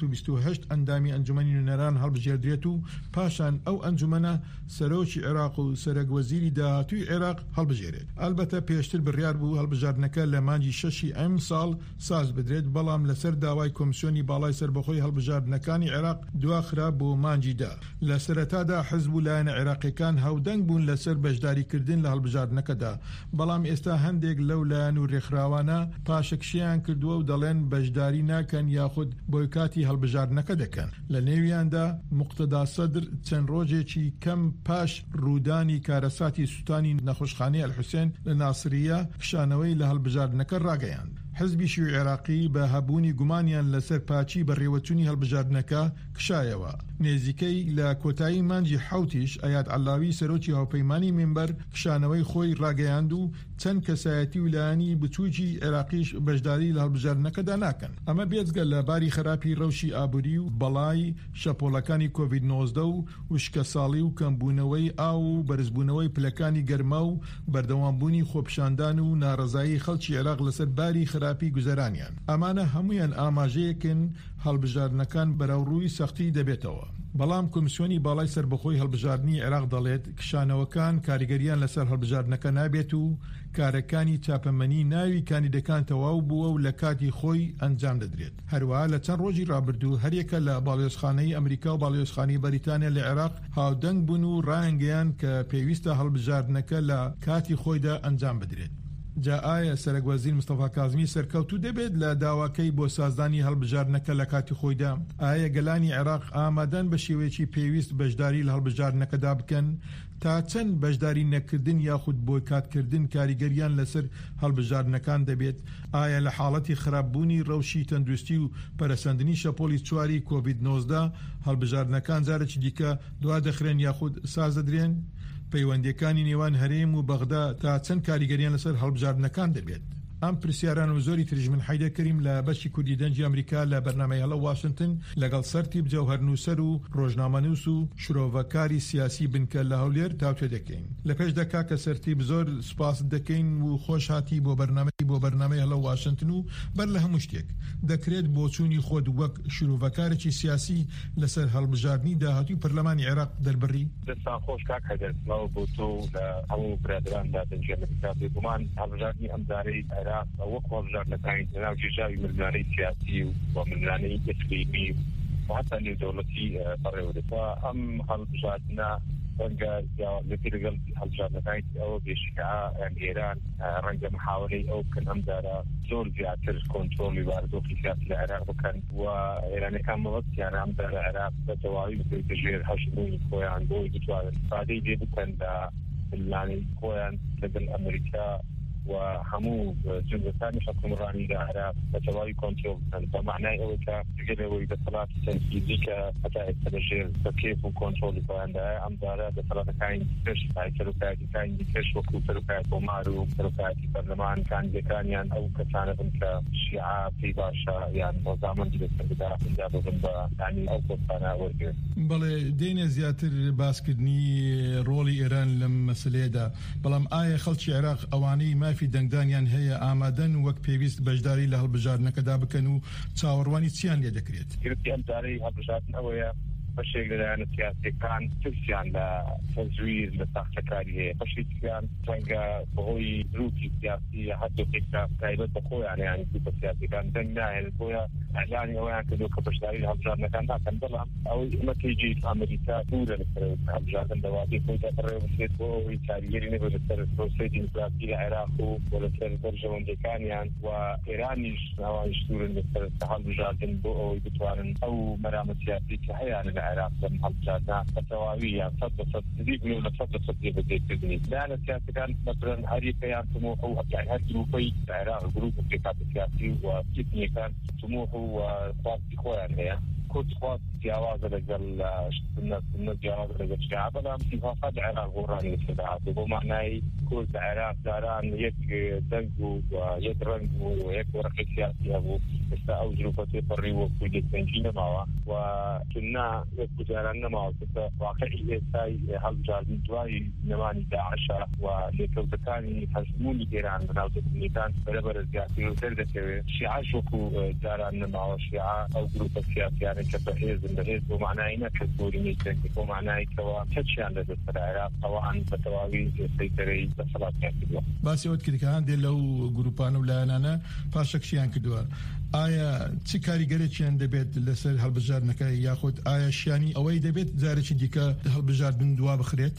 328 ئەندامی ئەنجومەنی نوێنەران هەڵبژێردرێت و پاشان ئەو ئەنجومەنە سەرۆکی عێراق و سەرۆکوەزیری داهاتووی عێراق هەڵبژێرێت. ئەلبەتە پێشتر بڕیار بوو هەڵبژاردنەکە لە مانجی 6 ئەم ساڵ ساز بدرێت، بەڵام لەسەر داوای کۆمیسیۆنی باڵای سەربەخۆی هەڵبژاردنەکانی عێراق دواخرا بۆ مانجیدا. لە سەرەتادا حزب و لایەنە عێراقیەکان هاودەنگ بوون لەسەر بەشداریکردن لە هەڵبژاردنەکەدا، بەڵام ئێستا هەندێک لەو لایەن و ڕێکخراوانە پاشەکشیان کردووە و دەڵێن بەشداری ناکەن یاخود بۆیکاتی هەڵبژاردنەکە دەکەن. لە نێویاندا موقتەدا سەدر چەند ڕۆژێکی کەم پاش ڕوودانی کارەساتی سوتانی نەخۆشخانەی ئەلحوسێن لە ناسریە کشانەوەی لە هەڵبژاردنەکە ڕاگەیاند. حزبی شیوعی عێراقی بە هەبوونی گومانیان لەسەر پاچی بەڕێوەچوونی هەڵبژاردنەکە کشایەوە. نێزیکەی لە کۆتایی مانجی حوتیش ئەیاد عەلاوی سەرۆکی هاوپەیمانی مینبەر کشانەوەی خۆی ڕاگەیاند و چەند کەسایەتی ویلایانی بچووکی عێراقیش بەشداری لە هەڵبژاردنەکەدا ناکەن. ئەمە بێجگە لە باری خراپی ڕەوشی ئابووری و بەڵای شەپۆڵەکانی کۆڤید 19 و وشکە ساڵی و کەمبوونەوەی ئاو و بەرزبوونەوەی پلەکانی گەرما و بەردەوامبوونی خۆپشاندان و ناڕەزایی خەڵکی عێراق لەسەر باری خراپی گوزەرانیان. ئەمانە هەمویان ئاماژەیەکن هەڵبژاردنەکان بەراوڕووی سەختی دەبێتەوە. بەڵام کۆمیسیۆنی باڵای سەربەخۆی هەڵبژاردننی عێراق دەڵێت کشانەوەکان کاریگەریان لەسەر هەڵبژاردنەکە نابێت و کارەکانی چاپەمەنی ناوی کاندیدەکان تەواو بووە و لە کاتی خۆی ئەنجام دەدرێت. هەروەها لە چەند ڕۆژی ڕابردوو هەریەکە لە باڵیۆزخانەی ئەمریکا و باڵیۆزخانەی بەریتانیا لە عێراق هاودەنگ بوون و ڕایانگەیان کە پێویستە هەڵبژاردنەکە لە کاتی خۆیدا ئەنجام بدرێت. جا ئایا سەرۆکوەزیر مستەفا کاظمی سەرکەوتوو دەبێت لە داواکەی بۆ سازدانی هەڵبژاردنەکە لە کاتی خۆیدا؟ ئایا گەلانی عێراق ئامادەن بە شێوەیەکی پێویست بەشداری لە هەڵبژاردنەکەدا بکەن تا چەند بەشداری نەکردن یاخود بۆیکاتکردن کاریگەریان لەسەر هەڵبژاردنەکان دەبێت؟ ئایا لە حاڵەتی خراپبوونی ڕەوشی تەندروستی و پەرەسەندنی شەپۆلی چواری کۆڤید 19 هەڵبژاردنەکان جارێکی دیکە دوا دەخرێن یاخود ساز دەدرێن؟ پەیوەندیەکانی نێوان هەرێم و بەغدا تا چەند کاریگەریان لەسەر هەڵبژاردنەکان دەبێت؟ ئەم پرسیاران و زۆری تریژ من حیدە کەریم لە بەشی کوردی دەنجی ئەمریکا لە بەرنامەی هەڵە واشنگتن لەگەڵ سەرتیب جەوهەرنووسەر و ڕۆژنامەنووس و شرۆڤەکاری سیاسی بنکە لە هەولێر تاوتێ دەکەین. لە پێش دەکا کە سەرتیب زۆر سوپاس دەکەین و خۆش هاتی بۆ بەرنامەی هەڵە واشنگتن و بەر لە هەموو شتێک دەکرێت بۆچوونی خۆت وەک شرۆڤەکارێکی سیاسی لەسەر هەڵبژاردننی داهاتووی پەرلەمانی عێراق دەربڕی؟ دەستان خۆش کاک هەدەرەوە بۆ تۆ لە هەموو برادراندا دەنجی ئەمریکا بێگومان هەڵبژاردننی ئەم دارەی وەک هەڵبژاردنەکانی ناو جێژاوی مردانەی سیاسی و مردانەی ئیقلیمی و حتا نێودەوڵەتی بەڕێوەدەوە. ئەم هەڵبژاردنە ڕەنگە لەگەڵ هەڵبژاردنەکانی ئەوە بێشکە ئێران ڕەنگە محاولەی ئەو بکەن ئەم دارە زۆر زیاتر کۆنترۆلی واردۆخی سیاسی لە عێراق بکەن و ئێرانەکان مەوەستیان ئەم دارە عێراق بە تەواوی بگرێتە هەشتبوونی خۆیان بۆی بتوانن ئیستفادەی لێ بکەن لە پلانەی خۆیان لەگەڵ ئەمریکا و هەموو جنسەکانی حکومڕانی لە عێراق بە تەواوی کۆنترۆل بکەن بە معنای ئەوە کە دەگەلەوەی دەسەڵاتی تەنفیزی کە هەتا ئێستا لەژێر بەکێف و کۆنترۆلی خۆیاندایە ئەم دارە دەسەڵاتەکانی دیکەش سەرۆکایەتیەکانی دیکەش وەکو سەرۆکایەت کۆمار و سەرۆکایەتی پەرلەمان کاندیدەکانیان ئەو کەسانە بن کە شیعە پێی باشە یان ڕۆژنامەندی لەسەر بدا اینجا ببن بە یانی ئەو کۆستانە وەرگێن. بەڵێ دێنە زیاتر باسکردنی ڕۆڵی ئێران لەم مەسلەیەدا، بەڵام ئایا خەڵکی عێراق ئەوانەی مافی دەنگدانیان هەیە ئامادەن وەک پێویست بەشداری لە هەڵبژاردنەکەدا بکەن و چاوەڕوانی چیان لێ دەکرێت؟ گرفتی ئەم دارەی هەڵبژاردن ئەوەیە بەشێک لەلایەنە سیاسیەکان ترسیان لە تەزویر لە ساختەکاری هەیە، بەشێکیان ڕەنگە بەهۆی دروکی سیاسی هەردووکێکدا تایبەت بە خۆیان یانی گروپە سیاسیەکان دەنگ ناهێنێت بۆیە ئەعلانی ئەویان کردووە کە بەشداری لە هەڵبژاردنەکان ناکەن، بەڵام ئەوەی ئەمە تێجی ئەمریکا دوورە لەسەر هەڵبژاردن لەوادەی خۆیدا بەڕێوە بچێت بۆ ئەوەی کاریگەری نەبێت لەسەر پرۆسەی دیموکراسی لە عێراق و بۆ لەسەر بەرژەوەندەکانیان و ئێرانیش ناوانیش دوورن لەسەر هەڵبژاردن بۆ ئەوەی بتوانن ئەو مەرامە سیاسی کە هەیەیان لە عێراق لەم هەڵبژاردنە بەتەواوی یان 100% نزیک بوون لە 100% جێبەجێکردنی لایەنە سیاسیەکان مەسەڵەن هەریەکەیان تمۆح و هەر گروپەی عێراق گروپ و پێکات سیاسی و کتنیەکان تمۆح و خواستی خۆیان هەیە. كرد خواست جیاواز لەگەڵ سنە جیاواز لەگەڵ شیعە بەڵام اتفاقات عێراق گۆڕانی لەسەداهات بۆ معنای کورد عێراق داران یەک دەنگ و یەک ڕەنگ و یەک وەرەقی سیاسی هەبوو ئێستا ئەو ظروفەتی پەڕی وەکو یەکدەنگی نەماوە و سنە وەکو جاران نەماوە کەسە واقعی ئێستای هەڵبژاردن دوای نەمانی داعشە و لێکەوتەکانی هەژمونی ئێران بەناو دەستنیەکان بەرەبەرە زیاتر و دەردەکەوێت شیعەش وەکو جاران نەماوە شیعە ئەو گروپە سیاسیانە کە بەهێزن بەهێز بۆ معنای نەکە سوورینی تێکی بۆ معنایکەوە کەچیان لەدەستەر عێراق ئەوان بە تەواوی سەیطرەی دەسەڵاتیان کردووە. باسی ئەوت کردەکان دێ لەو گروپانە و لایەنانە پاشەکشیان کردووە. ئایا چی کاریگەرێکیان دەبێت لەسەر هەڵبژاردنەکە یاخود ئایا شیانی ئەوەی دەبێت جارێکی دیکە هەڵبژاردن دوا بخرێت؟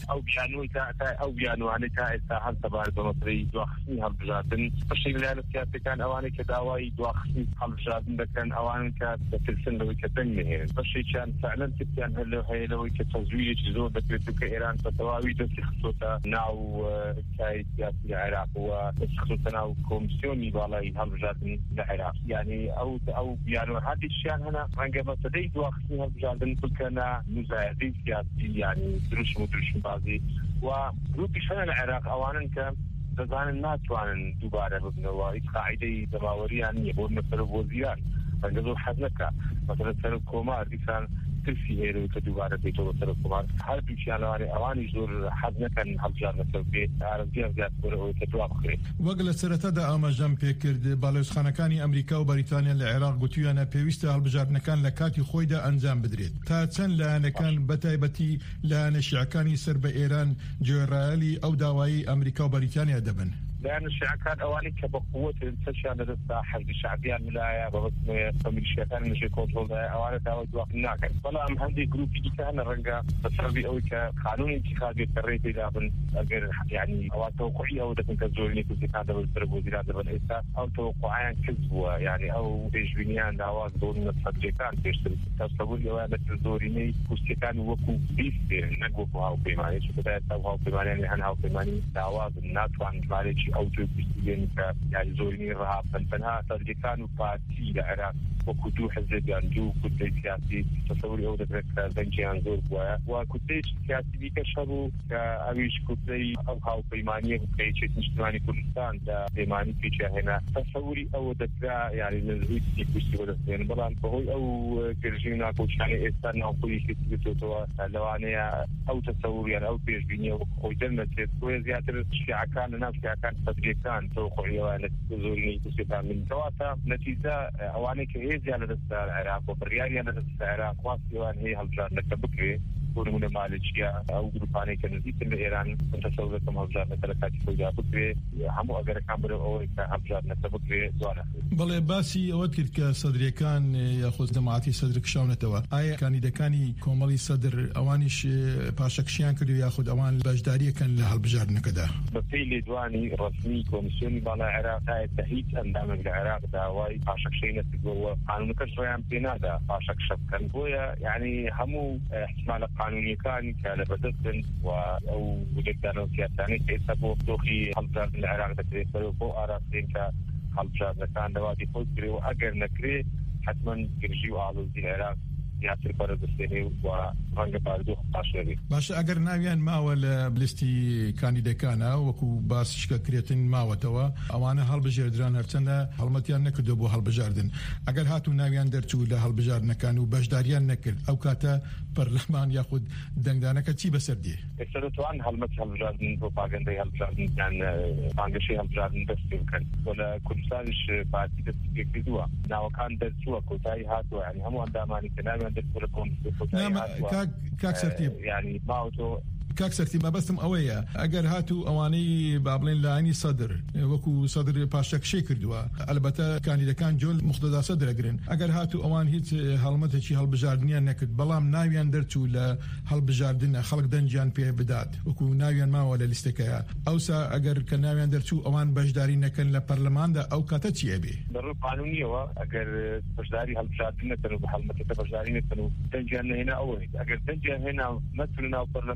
ئەو بیانوانەی تا ئێستا هەر تەبار بە مەسەرەی دواخستنی هەڵبژاردن بەشێک لایەنە سیاسیەکان ئەوانەی کە داوای دواخستنی هەڵبژاردن دەکەن ئەوان کە دەترسن لەوەی کە دەنگ نهێن بەشێکیان فعلەن ترسیان هەیە لەوەی کە تەزویرێکی زۆر دەکرێت و کە ئێران بە تەواوی دەستی خستۆتە ناو کای سیاسی عێراق و دەستی خستۆتە ناو کۆمیسیۆنی باڵای هەڵبژاردن لە عێراق یعنی ئەو بیانوە هەردێکیان هەنا ڕەنگە مەسەلەی دواخستنی هەڵبژاردن بکەنە مزایدەی سیاسی یعنی دروشم و دروشمبازی و گروپیش هەنە لە عێراق ئەوانن کە دەزانن ناتوانن دووبارە ببنەوە هیچ قاعیدەی دەماوەریان نییە بۆ مەسەر وەزیران ڕەنگە زۆر حەز نەکا مەسەلە سەر کۆمار دیسان ترسی هێرەوە کە دووبارە بێتەوە سەر کۆمار هەردووکیان لەوانێ ئەوانی زۆر حەز نەکەن هەڵبژاردنەکە بێت ئارەزیان زیاد بۆرەوەی کە دوا بخرێت. وەک لە سەرەتادا ئاماژەم پێکرد باڵێۆزخانەکانی ئەمریکا و بەریتانیا لە عێراق گوتویانە پێویستە هەڵبژاردنەکان لە کاتی خۆیدا ئەنجام بدرێت تا چەند لایەنەکان بەتایبەتی لایەنە شیعەکانی سەر بە ئێران جێڕایەلی ئەو داوایی ئەمریکا و بەریتانیا دەبن. لأن الشيعة أواني كبقوة تشان لدى حزب الشعبية الملايا بس ميليشياتان مش كنترول أواني داوي وقت ناكر ولا أم هندي جروب يجي كهنا رنجا بسبب أو كقانون انتخابي كريت إذا بن غير يعني أو توقعي أو ده كنزورني كذي كان ده بالسرب وزيرات ده بالإستا أو توقعان كذبوا يعني أو تجبينيان دعوات دون الفجكان تشتري تصوري أو هذا تزوريني كوستكان وكو بيستير نقوم هاو بيماني شو بدأ هاو بيماني يعني هاو بيماني دعوات الناتوان مالك أو تبين يعني زوريني رهاب فنها ترجكان وبارتي العراق وكدو حزب يندو كدي سياسي تصوري أو ذكر زنجي أنزور بوا وكدي سياسي بيكشرو كأويش كدي أو هاو بيمانية وكيشة مجتمعي كردستان دا بيماني فيشة هنا تصوري أو ذكر يعني نزيد يكوشي ودستين بلان فهوي أو كرجينا كوشاني إستان أو كويش كتبتوا لوانيا أو تصوري يعني أو بيجبينية وكوي دلمتت ويزياتر الشيعة كان الناس كان تدريسان توقعي وانا تزورني كسبها من كواتا نتيجة اواني كهيزي على دست العراق وبرياري على دست العراق واسي وان هي هالجار لك بكري كون من مالكيا او جروباني كنزيت من ايران متصور كم هالجار لك فوجا بكري همو اگر كامبر او هالجار لك بكري زوانا بله باسی ئەوە کرد کە سەدرەکان یاخۆ دەماعەتی سەدر کشاونەتەوە ئایا کاندیدەکانی کۆمەڵی سەدر ئەوانیش پاشەکشیان کردو یاخود ئەوان بەشداریەکەن لە هەڵبژاردنەکەدا بەپێی لێدوانی ڕسمی کۆمیسیۆنی باڵای عێراق تا هیچ ئەندامێک لە عێراق داوای پاشەکشەی نەکردووە قانونەکەش ڕێیان پێ نادا پاشەکشە بکەن بۆیە یعنی هەموو احتمالە قانونیەکانی کە لە بەدەستن و ئەو وجوددانەوە سیاسانەی کە ئێستا بۆ دۆخی هەڵبژاردن لە عێراق دەکرێت بۆ ئاراستەیە کە هەڵبژاردنەکان دەواتی خۆی کرێ و ئەگەر نەکرێ حتمما گرژی و ئاڵۆزی لە عێراق زیاتر بەرەدەستێنێ و ڕەنگە بارودۆخ باشێ باشە ئەگەر ناویان ماوە لە بلیستی کاندیدەکانە وەکو باسیشکە کرێتن ماوەتەوە ئەوانە هەڵبژێردران هەرچەندە هەڵمەتیان نەکردو بۆ هەڵبژاردن ئەگەر هاتوو ناویان دەرچوو لە هەڵبژاردنەکان و بەشداریان نەکرد ئەو کاتە پەرلەمان یاخود دەنگدانەکە چی بەسەردێ ئێستا دەتوان هەڵمەتی هەڵبژاردن پرۆپاگەندەی هەڵبژاردن یان بانگەشەی هەڵبژاردن دەستی بکەن بۆ لە کوردستانیش پارتی دەستی پێ کردووە ناوەکان دەرچووە کۆتایی هاتووە یعنی هەموو ئەندامانی کە ناویان دەرچووە کۆتایی هاتووە کاک سەرتیب یعنی ماوەتۆ کاک سەرتی مەبەستم ئەوەیە ئەگەر هاتوو ئەوانەی با بڵێن لایەنی سەدر وەکو سەدر پاشەکشەی کردووە ئەلبەتە کاندیدەکان جۆل مختدا سەدرەگرن ئەگەر هاتوو ئەوان هیچ هەڵمەتێکی هەڵبژاردنیان نەکرد بەڵام ناویان دەرچوو لە هەڵبژاردنە خەڵک دەنجیان پێ بدات وەکو ناویان ماوە لە لیستەکەیە ئەوسا ئەگەر کە ناویان دەرچوو ئەوان بەشداری نەکەن لە پەرلەماندا ئەو کاتە چیە بێ بەڕووی قانونیەوە ئەگەر بەشداری هەڵبژاردن نەکەن و هەڵمەتەکە بەشداری نەکەن و دەنجیان نهێنا ئەوە ئەگەر دەنجیان هێنا مەسن ناو پەرلەمان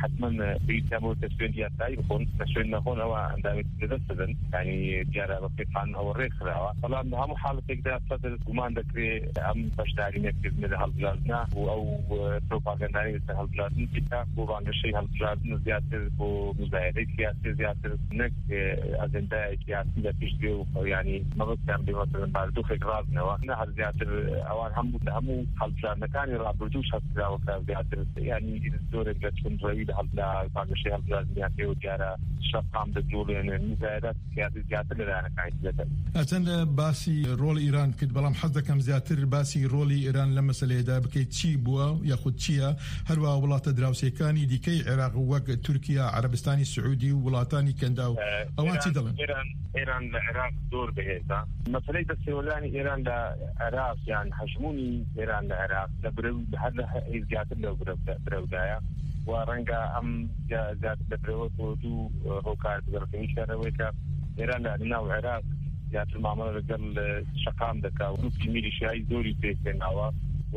حتما بيتابعوا تسوين دياتاي يكون تسوين نكون أو عندما تدرسن يعني ديارة بقيت عن أو الريخ رأوا طبعا هم حالة كده صدر كمان ذكري أم بشتاري نكتب من هالبلادنا أو بروباغندا هالبلادنا كده وعند الشيء هالبلادنا زيادة ومزايدة سياسية زيادة نك أجندة سياسية تشبه يعني ما بس يعني مثلا بعد في غرابنا وإحنا هالزيادة أوان هم هالبلادنا كان يرابطوش هالبلاد وكذا يعني الدور اللي تكون رئيد هالبلاد بعد الشيء هالبلاد يعني وديارة شقام بدولين المزايدات سياسية زيادة لنا كاين أتن باسي رول إيران كد بلام حظ كم زيادة باسي رول إيران لما سليدا بكي تشي بوا ياخد تشيا هروا ولاة دراوسي كاني دي كي عراق وق تركيا عربستاني السعودي ولاتاني كنداو أوان تدلن إيران العراق دور بهذا مثلا السيولاني إيران العراق يعني حجموني إيران العراق لبرو بهذا إزجات له برو دايا ورنجا أم جات برو ودو هوكار بركني شرويكا إيران لأنه العراق جات المعمل رجال شقام دكا ونوكي ميليشياي دوري بيكن أوا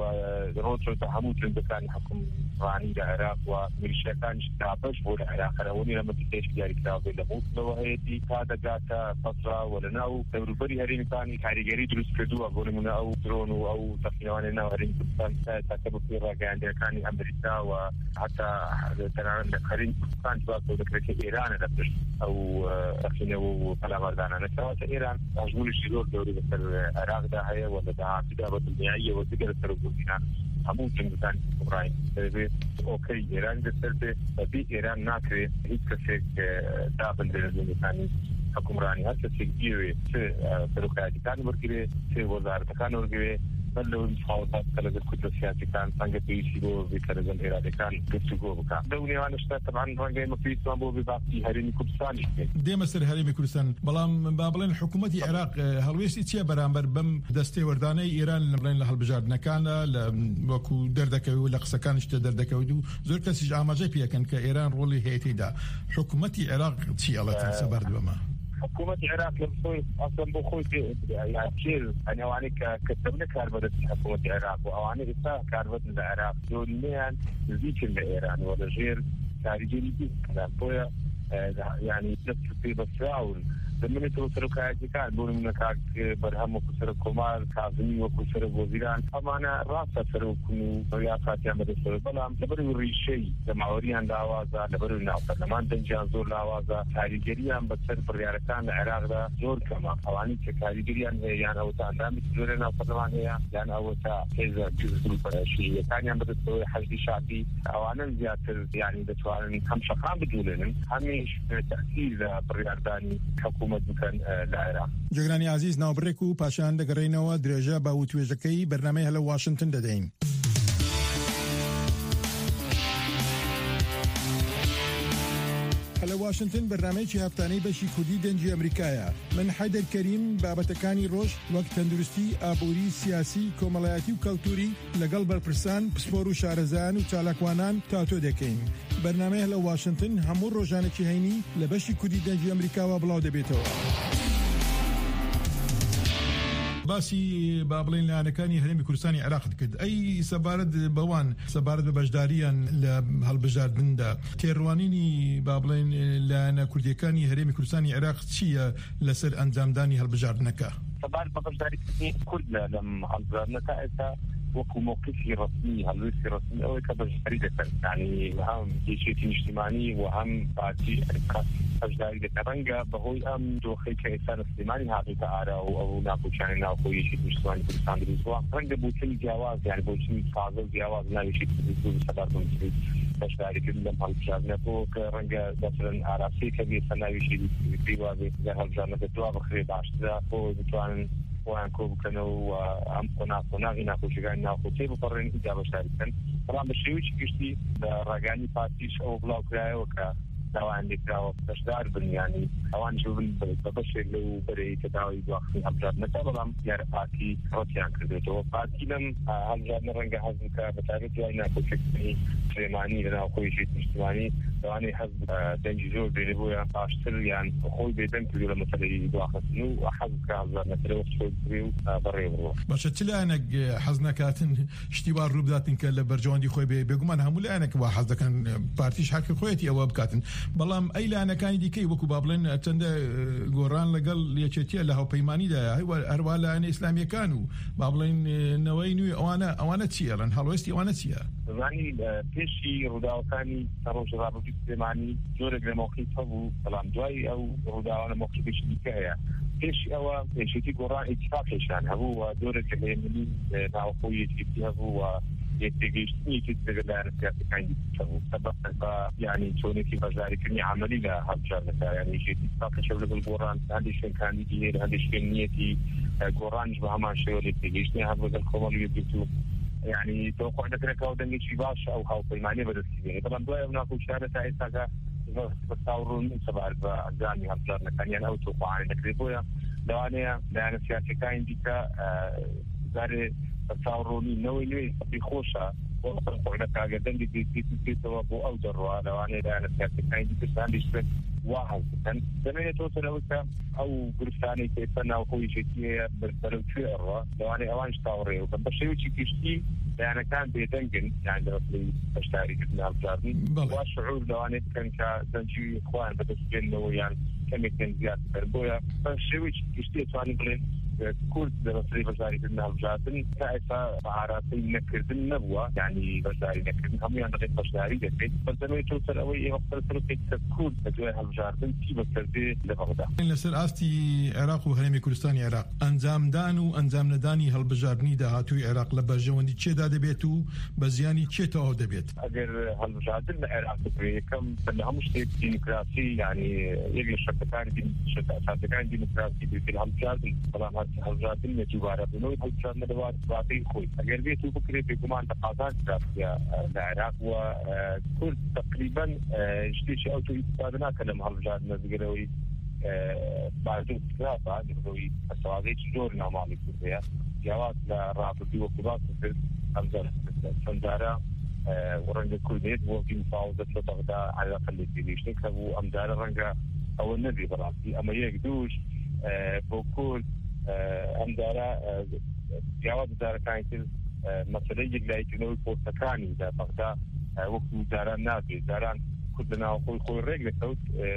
وروتو تحموت لندكان حكم راني العراق وميليشيا كان شتابش بول العراق روني لما تكيش جاري كتابي لموت لو هيدي هذا جاتا فترة ولا ناو تبربري هرين كان كاريجري دروس كدو أقول من أو درون أو تقنيوان ناو هرين كان تكتب في راجعان كان أمريكا وحتى تناول هرين كان جواب ذكرك إيران لبش أو تقنيو كلام أردانا نسوات إيران أجمل الشدور دوري مثل العراق ده هي ولا ده كده بالنهاية وتقدر تربطنا همون جنگتان کمرای اوکی ایران دسته بی ایران ناکره هیچ کسی دابن در جنگتانی حکمرانی هر کسی گیره چه بروکراتیکان ورگیره چه وزارتکان ورگیره بلو المفاوضات كلا الكتلة السياسية كان سانجا بيسيبو بكلا الإرادة كان بيسيبو بكا دوني وانا اشتا طبعا رنجي مفيس مابو بباقي هريمي كردستاني دي مصر هريمي كردستان بلام بابلين حكومة العراق هلويس اتيا برامبر بم دستي ورداني إيران لملين لهالبجار نكانا وكو دردكوي ولا قسكان اشتا دردكوي دو زور كسيج آماجي بيا كان كإيران رولي هيتي دا حكومة العراق تي الله سبارد بما حكومة العراق لمسوي أصلا بخوي يعني كثير أنا وعني كتبنا كاربدة حكومة العراق وأواني إسا كاربدة العراق دوليان زيك الإيران ولا غير خارجي كلام بويا يعني نفس بسراول لما نتوصلوا كان بقول منك برهم وكسر كمال كاظمي وكسر وزيران أمانة راسا سرو كنو رياضات يعمل سرو بلام لبرو ريشي جماهيريان دعوازا لبرو ناقص دنجان زور لعوازا كاريجريان بتصير برياركان العراق دا زور كما أواني كاريجريان هي يعني أو تعلم زورنا فرمان هي يعني أو كذا جزء شيء كان يعمل سرو حشد شعبي أوانا زيادة يعني بتوان هم شقام بدولن هميش تأثير بريارداني حكومة جگرانی عزیز ناوبرێک و پاشان دەگەڕێینەوە درێژە بە وتوێژەکەی بەرنامەی هەلە واشنگتن دەدەین. هەلە واشنگتن بەرنامەیەکی هەفتانەی بەشی کوردی دەنجی ئەمریکایە. من حەیدەر کەریم بابەتەکانی ڕۆژ وەک تەندروستی، ئابووری، سیاسی، کۆمەڵایەتی و کەلتوری لەگەڵ بەرپرسان، پسپۆر و شارەزایان و چالاکوانان تاتۆ دەکەین. بەرنامەی هەلە واشنگتن هەموو ڕۆژانێکی هەینی لە بەشی کوردی دەنجی ئەمریکاوە بڵاو دەبێتەوە. باسی بابلین لانەکانی هەرێمی کوردستانی عێراق کرد. ئەی سەبارەت بەوان سەبارەت بە بەشداریان لە هەڵبژاردندا تێڕوانینی بابلین لایەنە کوردیەکانی هەرێمی کوردستانی عێراق چییە لەسەر ئەنجامدانی هەڵبژاردنەکە؟ سەبارەت بە بەشداریکردنی کورد لەم هەڵبژاردنەکە ئێستا وكو موقفي رسمي هلوسي رسمي أو كبجاري دكان يعني هم جيشيتي اجتماعي وهم باتي أجداري دكارنجا بهوي أم دوخي كإنسان سليماني هذا تعالى أو ناكو شاني ناكو يشيت اجتماعي كردستان بالأسبوع رنجا بوتين جواز يعني بوتين فاضل جواز لا يشيت بالأسبوع سبارة مجرد بجاري كلهم هالبجارنا بو كرنجا مثلا عراسي كبير سنة يشيت بيوابي هالبجارنا بدوا بخير بعشرة بو بتوان وان كوب كانوا ام قناقنا هنا كوشيغان ناخذ بقرن اجابه شاركن طبعا بشويش كشتي راجاني باتيش او بلوك رايوكا لو عندك راو تشدار بن يعني اوان شوف ببشر لو بري تداوي واخي ابجاد مثلا يار باكي روتيان كدو باكي لم هالجاد نرنجا هزكا بتعرف يعني كوشيكني سليماني لنا اخوي شيء اجتماعي لەوانەیە حەز دەنگی زۆر بێنێ بۆیە باشتر یان خۆی بێدەنگ کردو لە مەسەلەی دواخستن و حەز بکە هەڵبژاردنەکەرەوە خۆی بکرێ و بەڕێ بڕۆ. باشە چ لایەنێک حەز نەکاتن شتیوار ڕوو بداتن کە لە بەرژەوەندی خۆی بێگومان هەموو لایەنێک وا حەز دەکەن پارتیش حەقی خۆیەتی ئەوە بکاتن، بەڵام ئەی لایەنەکانی دیکەی وەکو با بڵێن چەندە گۆڕان لەگەڵ یەکێتیە لە هاوپەیمانیدایە هەروە لایەنە ئیسلامیەکان و با بڵێن نەوەی نوێی ئەوانە چیە لەن هەڵوێستی ئەوانە چییە؟ زمانی پێشی ڕووداوەکانی ڕۆژ ڕابردووی سلێمانی جۆرێک لە مۆقیف هەبوو، بەڵام دوای ئەو ڕووداوانە مۆقیفێکی دیکە هەیە. پێشی ئەوە پێشێتی گۆڕان ئیتفاقیشان هەبوو و جۆرێک لە هێمنی ناوەخۆی یەکێتی هەبوو و یەکتێگەیشتنیەکی لەلایەنە سیاسەکانی هەبوو سەبەب بە یعنی چۆنێکی بەشداریکردنی عەمەلی لە هەڵبژاردنەکە، یعنی یەکێتی اتفاقیش لەگەڵ گۆڕان هەندێک شوێنکاندیدی هەیە، هەندێک شوێنیەتی گۆڕانیش بە هەمان شێوە یەکتێگەیشتنی هەبوو لەگەڵ کۆمەڵ یەکێتی يعني توقع ذلك هو دنيش باش او هاو بيمانيه بدرسيه طبعا دواء هناك شهاده تاعتها بتصورون سبع الجامعه هبجرنا كان يعني او توقع عن تقريبا لو انا لان سياسه كاين ديكا زاري تصوروني نوي بخوشه وتوقع ذلك دني دي توابو او دروا لو انا لان سياسه كاين ديكا عندي شويه واحد كان زمان توصل او قرصاني كيفنا وخوي شيء بالبلوتشير لو انا اوانش تاوري وبشيء كيشتي يعني كان بيدنجن يعني مثل بشتاري كنا الجاردن والشعور لو انا كان كدنجي اخوان بدسجن يعني كم كان زياده بويا فشيء كيشتي ثاني بلين كل دراسي بشتاري كنا الجاردن كايسا عاراتي نكردن نبوه يعني بشتاري نكردن هم يعني بشتاري دكتي فزمان توصل اوي وقت تركي كل اجواء الجاردن كي بكردي لبغداد لسر استی عراق و هەرێمی کوردستانی عراق ئەنجامدان و ئەنجامنەدانی هەڵبژاردننی داهاتووی عێراق لە بەرژەوەندی چێدا دەبێت و بە زیانی چێتەوە دەبێت؟ ئەگەر هەڵبژاردن لە عێراق بکرێت یەکەم لە هەموو شتێک دیموکراسی یعنی یەک لە شەرتەکانی ئەساسیەکانی دیموکراسی بێت هەڵبژاردن، بەڵام هەڵبژاردن نەجیبارە بوونەوەی هەڵبژاردنە لەوات واقعی خۆی ئەگەر بێت و بکرێت بێگومان تەقاضا کراسیە لە عێراق و کورد تقریبا شتێکی ئەو توی استفاده ناکە لەم هەڵبژاردنە بگەرەوەی بعضی کتابا نبوی اسوادی جور نامالی کردیا جواب لا رابطی و قضات في امزار سندارا ورنج كرديت وفي مفاوضة بغداد على الأقل تيجيش نكتبوا أمدار رنجا أو النبي براسي أما يقدوش بوكول أمدارا جواب دار كاينتل مثلا يجي يجنوا البرتقالي ده بغداد وقت داران نابي داران كلنا وخوي رجل توت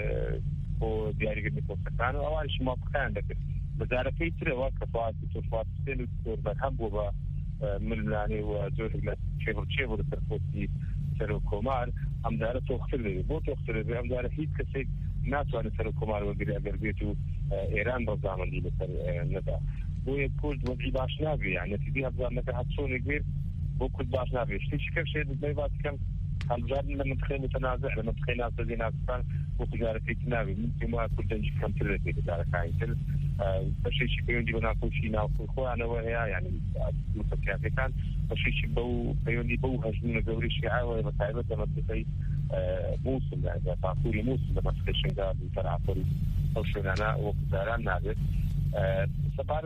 ودياري قد نتوسكان وأول شيء ما بخان لك بزارة كيتر وكفاءة توفات سنة برهم بوبا من يعني وزور إلى شيبر الترفوتي سرو كومار هم دارة تختلف بو تختلف هم دارة هيت كسيك ناس وانا سرو كومار وقري أقربيتو إيران بزامن دي بسر ندا بو يقول وضعي باش نابي يعني تبيها بزامن لك هاتشون كبير بو كل باش نابي شتيش كيف شيء بزيبات كم هالجاد لما تخيل متنازع لما تخيل ناس زي ناس كان وتجارة في تنابي ممكن ما كل دنج كم تلتي تجارة كاين بشيء بيون دي بناكل شيء ناكل خو أنا وهي يعني متكافئ كان بشيء بيون دي بو هجمنا دوري الشيعة وهي بتعبد لما تسي موسم يعني تعطولي موسم لما تخشن قال ترى عطولي أو شو أنا وكزاران نابت سبارت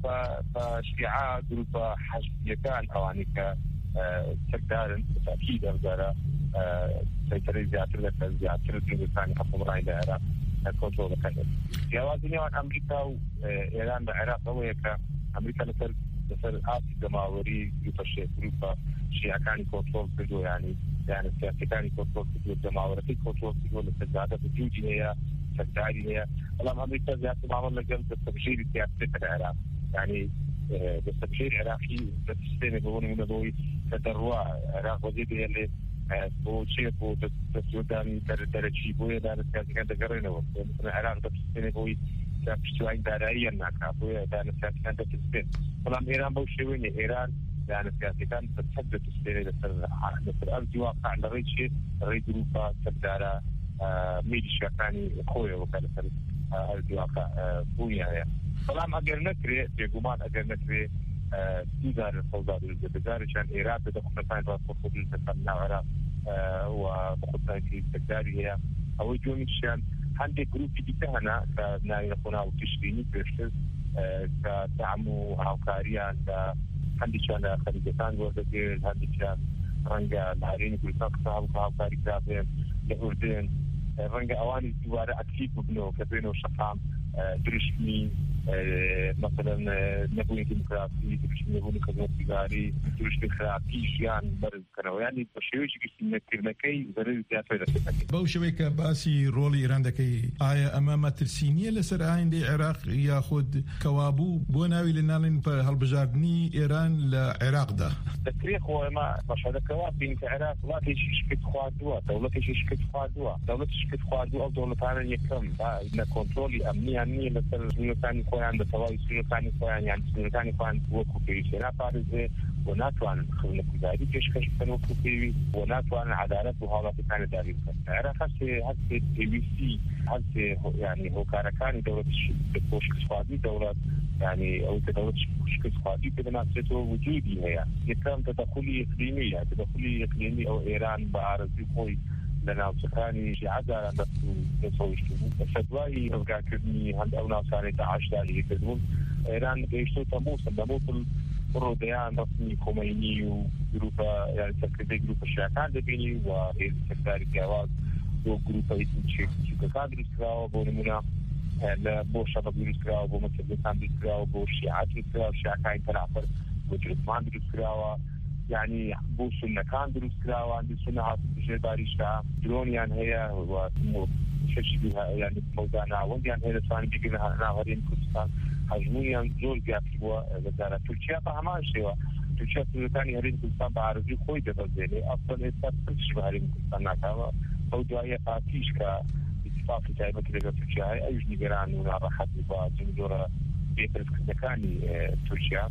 بشيعة جروب حجبية كان أواني تقدر بالتأكيد أقدر سيطرة زيادة الإنسان حكم رأي العراق كنترول كذا. جوازني أمريكا وإيران العراق هو أمريكا مثل آسي جماهيري يفشل أوروبا شيء كان كنترول كده يعني سياسي كان كنترول كده جماهيري كنترول كده لسه بوجودي هي سكتاري هي. والله أمريكا زيادة معاملة لجل بالتبشير السياسي في العراق يعني بالتبشير العراقي بالسنة بقولوا من ذوي تدروا عراق وزيد اللي بو شيء بو تسودان درجي بو دار سياسي كان تقرينه مثلا العراق بالسنة بوي كابشتوي دارائيا ناكا بو دار سياسي كان تسبين طبعا إيران بو شيء وين إيران دار سياسي كان تتحدث السنة لسر أرض واقع لغير شيء غير أوروبا تبدأ ميليشيا كاني خويا وكان أرض واقع بويا طبعا أجر نكري بيجومان أجر نكري تيزار الفوضى بالجزائر عشان إيران بدأ خطين راس خطوط التقنع العراق وخطين في الجزائر هي أو يوم عشان عندي جروب جديد هنا كنا يكونوا وتشريني بيرشز كدعمو هاوكاريان عندي شان خليجتان وردير عندي شان رنجا العرين كل ساق صاحب هاوكاري كافين لأردن رنگ أواني دوارة أكيد ببنو كبينو شقام درشمي مثلا نبوي ديمقراطي درشمي نبوي خدمة تجاري درشمي خراقي جيان برز كانوا يعني بشويش كيسمى كرنكي برز زيادة لسه بوشوي كباسي رول إيران دكي آية أمام ترسينية لسر عين دي عراق ياخد كوابو بوناوي لنالين هالبجاردني إيران لعراق ده التاريخ هو ما باش هذا كواب بين العراق لا تيجي شكت خوادوا دولة تيجي شكت خوادوا دولة شكت خوادوا أو دولة ثانية يكمل لا كنترول أمني مثلا شنو ثاني كوي عند التواي شنو ثاني كوي يعني شنو ثاني كوي وقفوا في شراء فارزة وناتوان خلنا كذا كيش كانوا وقفوا وناتوان عدالة وهذا كان داري العراق هسه بي سي هسه يعني هو كان دولة شكت خوادي دولة يعني أو دولة شكت خوادي بنفسه وجودي هي يتم تدخلي إقليمي أو إيران بعرضي خوي لنا وسكاني شيء عدا نسوي شيء فدواي رجع كني عند أو ناس كانوا تعاش عليه يقدمون إيران بيشتوا تموس الروديان رسمي خميني وجروبا يعني سكرتير جروب الشيعان دبيني ورئيس سكرتير جواز وجروبا يتمشي كادر إسرائيل بونمونا لا بوشة بإسرائيل بومثل إسرائيل بوشيعات إسرائيل شيعان تنافر وجرمان إسرائيل يعني بوش المكان دروس كراوة عندي صناعة جداري شاء درون يعني هي وشش بها يعني موضوعنا وين يعني هي لسان بيجينا ناهرين كردستان هجموني زور جابوا وزارة تركيا فهمان شيء تركيا تلقاني هرين كردستان بعرضي خوي دبزيني أصلا إستفدتش بهرين كردستان نكما موضوعية قاتيش كاتفاق جايبة كده تركيا أيش نجران ونعرفت بجمهور بيترس كردكاني تركيا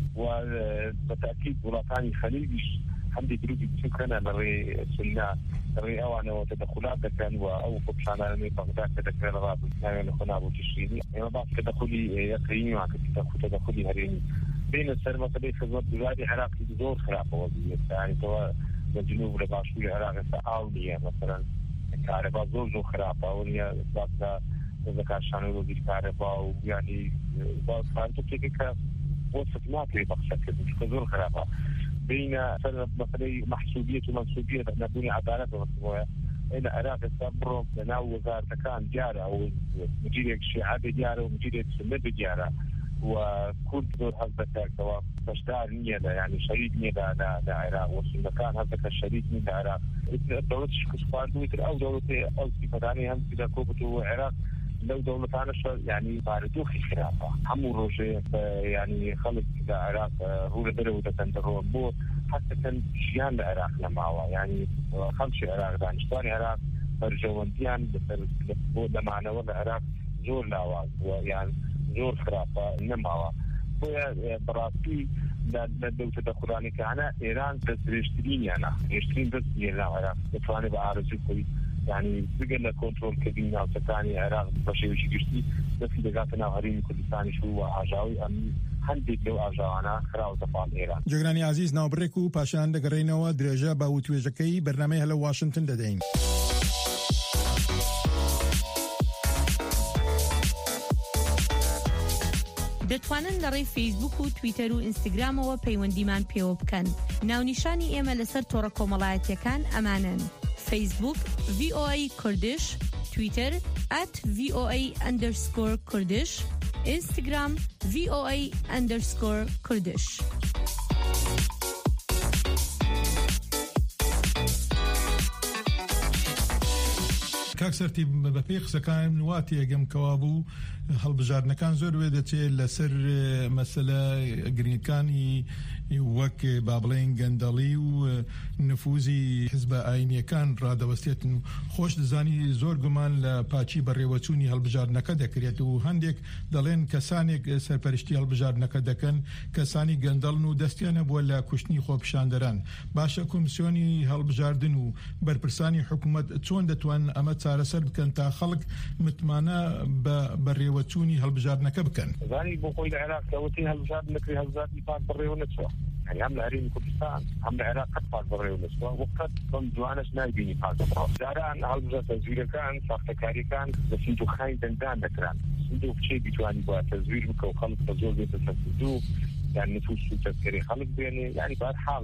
وبالتأكيد ولاطاني خليجي حمدي جروبي سكرنا لري سنة لري أوانا وتدخلات كان وأو فبشانا لمي بغداد كدكرا لغاب يعني لخنا أبو تشريني يعني بعض تدخلي يقيني معك تدخلي هريني بين السنة مثلا خدمة بلادي عراقي دور خرافة وضعية يعني توا الجنوب لباشوي عراقي سآولية مثلا كهرباء زور خرافة ونيا بعضها إذا كان شانو وزير كهرباء ويعني بعض فارتو تيكي وصف ما في بقصة مش كذور خرافة بين سبب مثلا محسوبية ومنسوبية نبني عدالة ومسموها إن عراق الصبر لنا وزارة كان جارة أو مديرية الشيعة جارة ومديرية السنة جارة وكل دور هذا سواء مشتار نية يعني شريك نية لعراق وصل مكان هذا الشريك نية لعراق الدولة شكسفان دوتر أو دولة أو سيفتاني هم إذا كوبتوا عراق لو دولتنا يعني باردو خلافة همو روجي يعني خلق العراق هو بدرو تندرون بو حتى كان شيان العراق لماوا يعني خمس العراق دانشتواني العراق برجوانديان لما أنا ولا العراق زور لاواز يعني زور خلافة نماوا هو براسي لو تدخلاني كأنا إيران بس يشترين بس العراق فاني بعرضي كوي يعني بقى كنترول كبير أو تكاني عراق بشيء وشيء بس إذا قاتنا هرين كردستاني شو عجاوي أم هندي لو عجاوانا خراو تفعل إيران. جگرانی عزیز ناوبرێک و پاشان دەگەڕێینەوە درێژە بە وتوێژەکەی بەرنامەی هەلە واشنگتن دەدەین. دەتوانن لەڕێی فیسبوک و تویتەر و ئینستاگرامەوە پەیوەندیمان پێوە بکەن. ناونیشانی ئێمە لەسەر تۆڕە کۆمەڵایەتیەکان ئەمانن: فیسبوک VOA Kurdish, Twitter @VOA_Kurdish, Instagram VOA_Kurdish. کاکسەرتی بەپێی قسەکان واتی ئەگەم کەوابوو هەڵبژاردنەکان زۆر وێ دەچێت لەسەر مەسەلە گرنگەکانی وەک با بڵێن گەندەڵی و نفوزی حزبە ئاینیەکان ڕادەوەستێتن. خۆش دەزانی زۆر گومان لە پاچی بەڕێوەچوونی هەڵبژاردنەکە دەکرێت و هەندێک دەڵێن کەسانێک سەرپەرشتی هەڵبژاردنەکە دەکەن کەسانی گەندەڵن و دەستیانە بووە لە کوشتنی خۆپیشاندەران. باشە کۆمیسیۆنی هەڵبژاردن و بەرپرسانی حکوومەت چۆن دەتوان ئەمە چارەسەر بکەن تا خەڵک متمانە بەڕێوەچوونی هەڵبژاردنەکە بکەن؟ زانی بۆ خۆی لە عێراق کەوتی هەڵبژاردنەکەی هەڵبژاردنی پاک بەڕێوە نەچووە، يعني هم لهرين كردستان هم العراق قد فاز بالريو نسوة وقد كم جوانش نايبيني فاز بالريو داران هالجزء تزوير كان ساختكاري كان بسيدو خاين دندان دكران سيدو بشي بجواني بوا تزوير بكو خلق تزور بيت التسدو يعني نفوس تذكري خلق بيني يعني بهالحال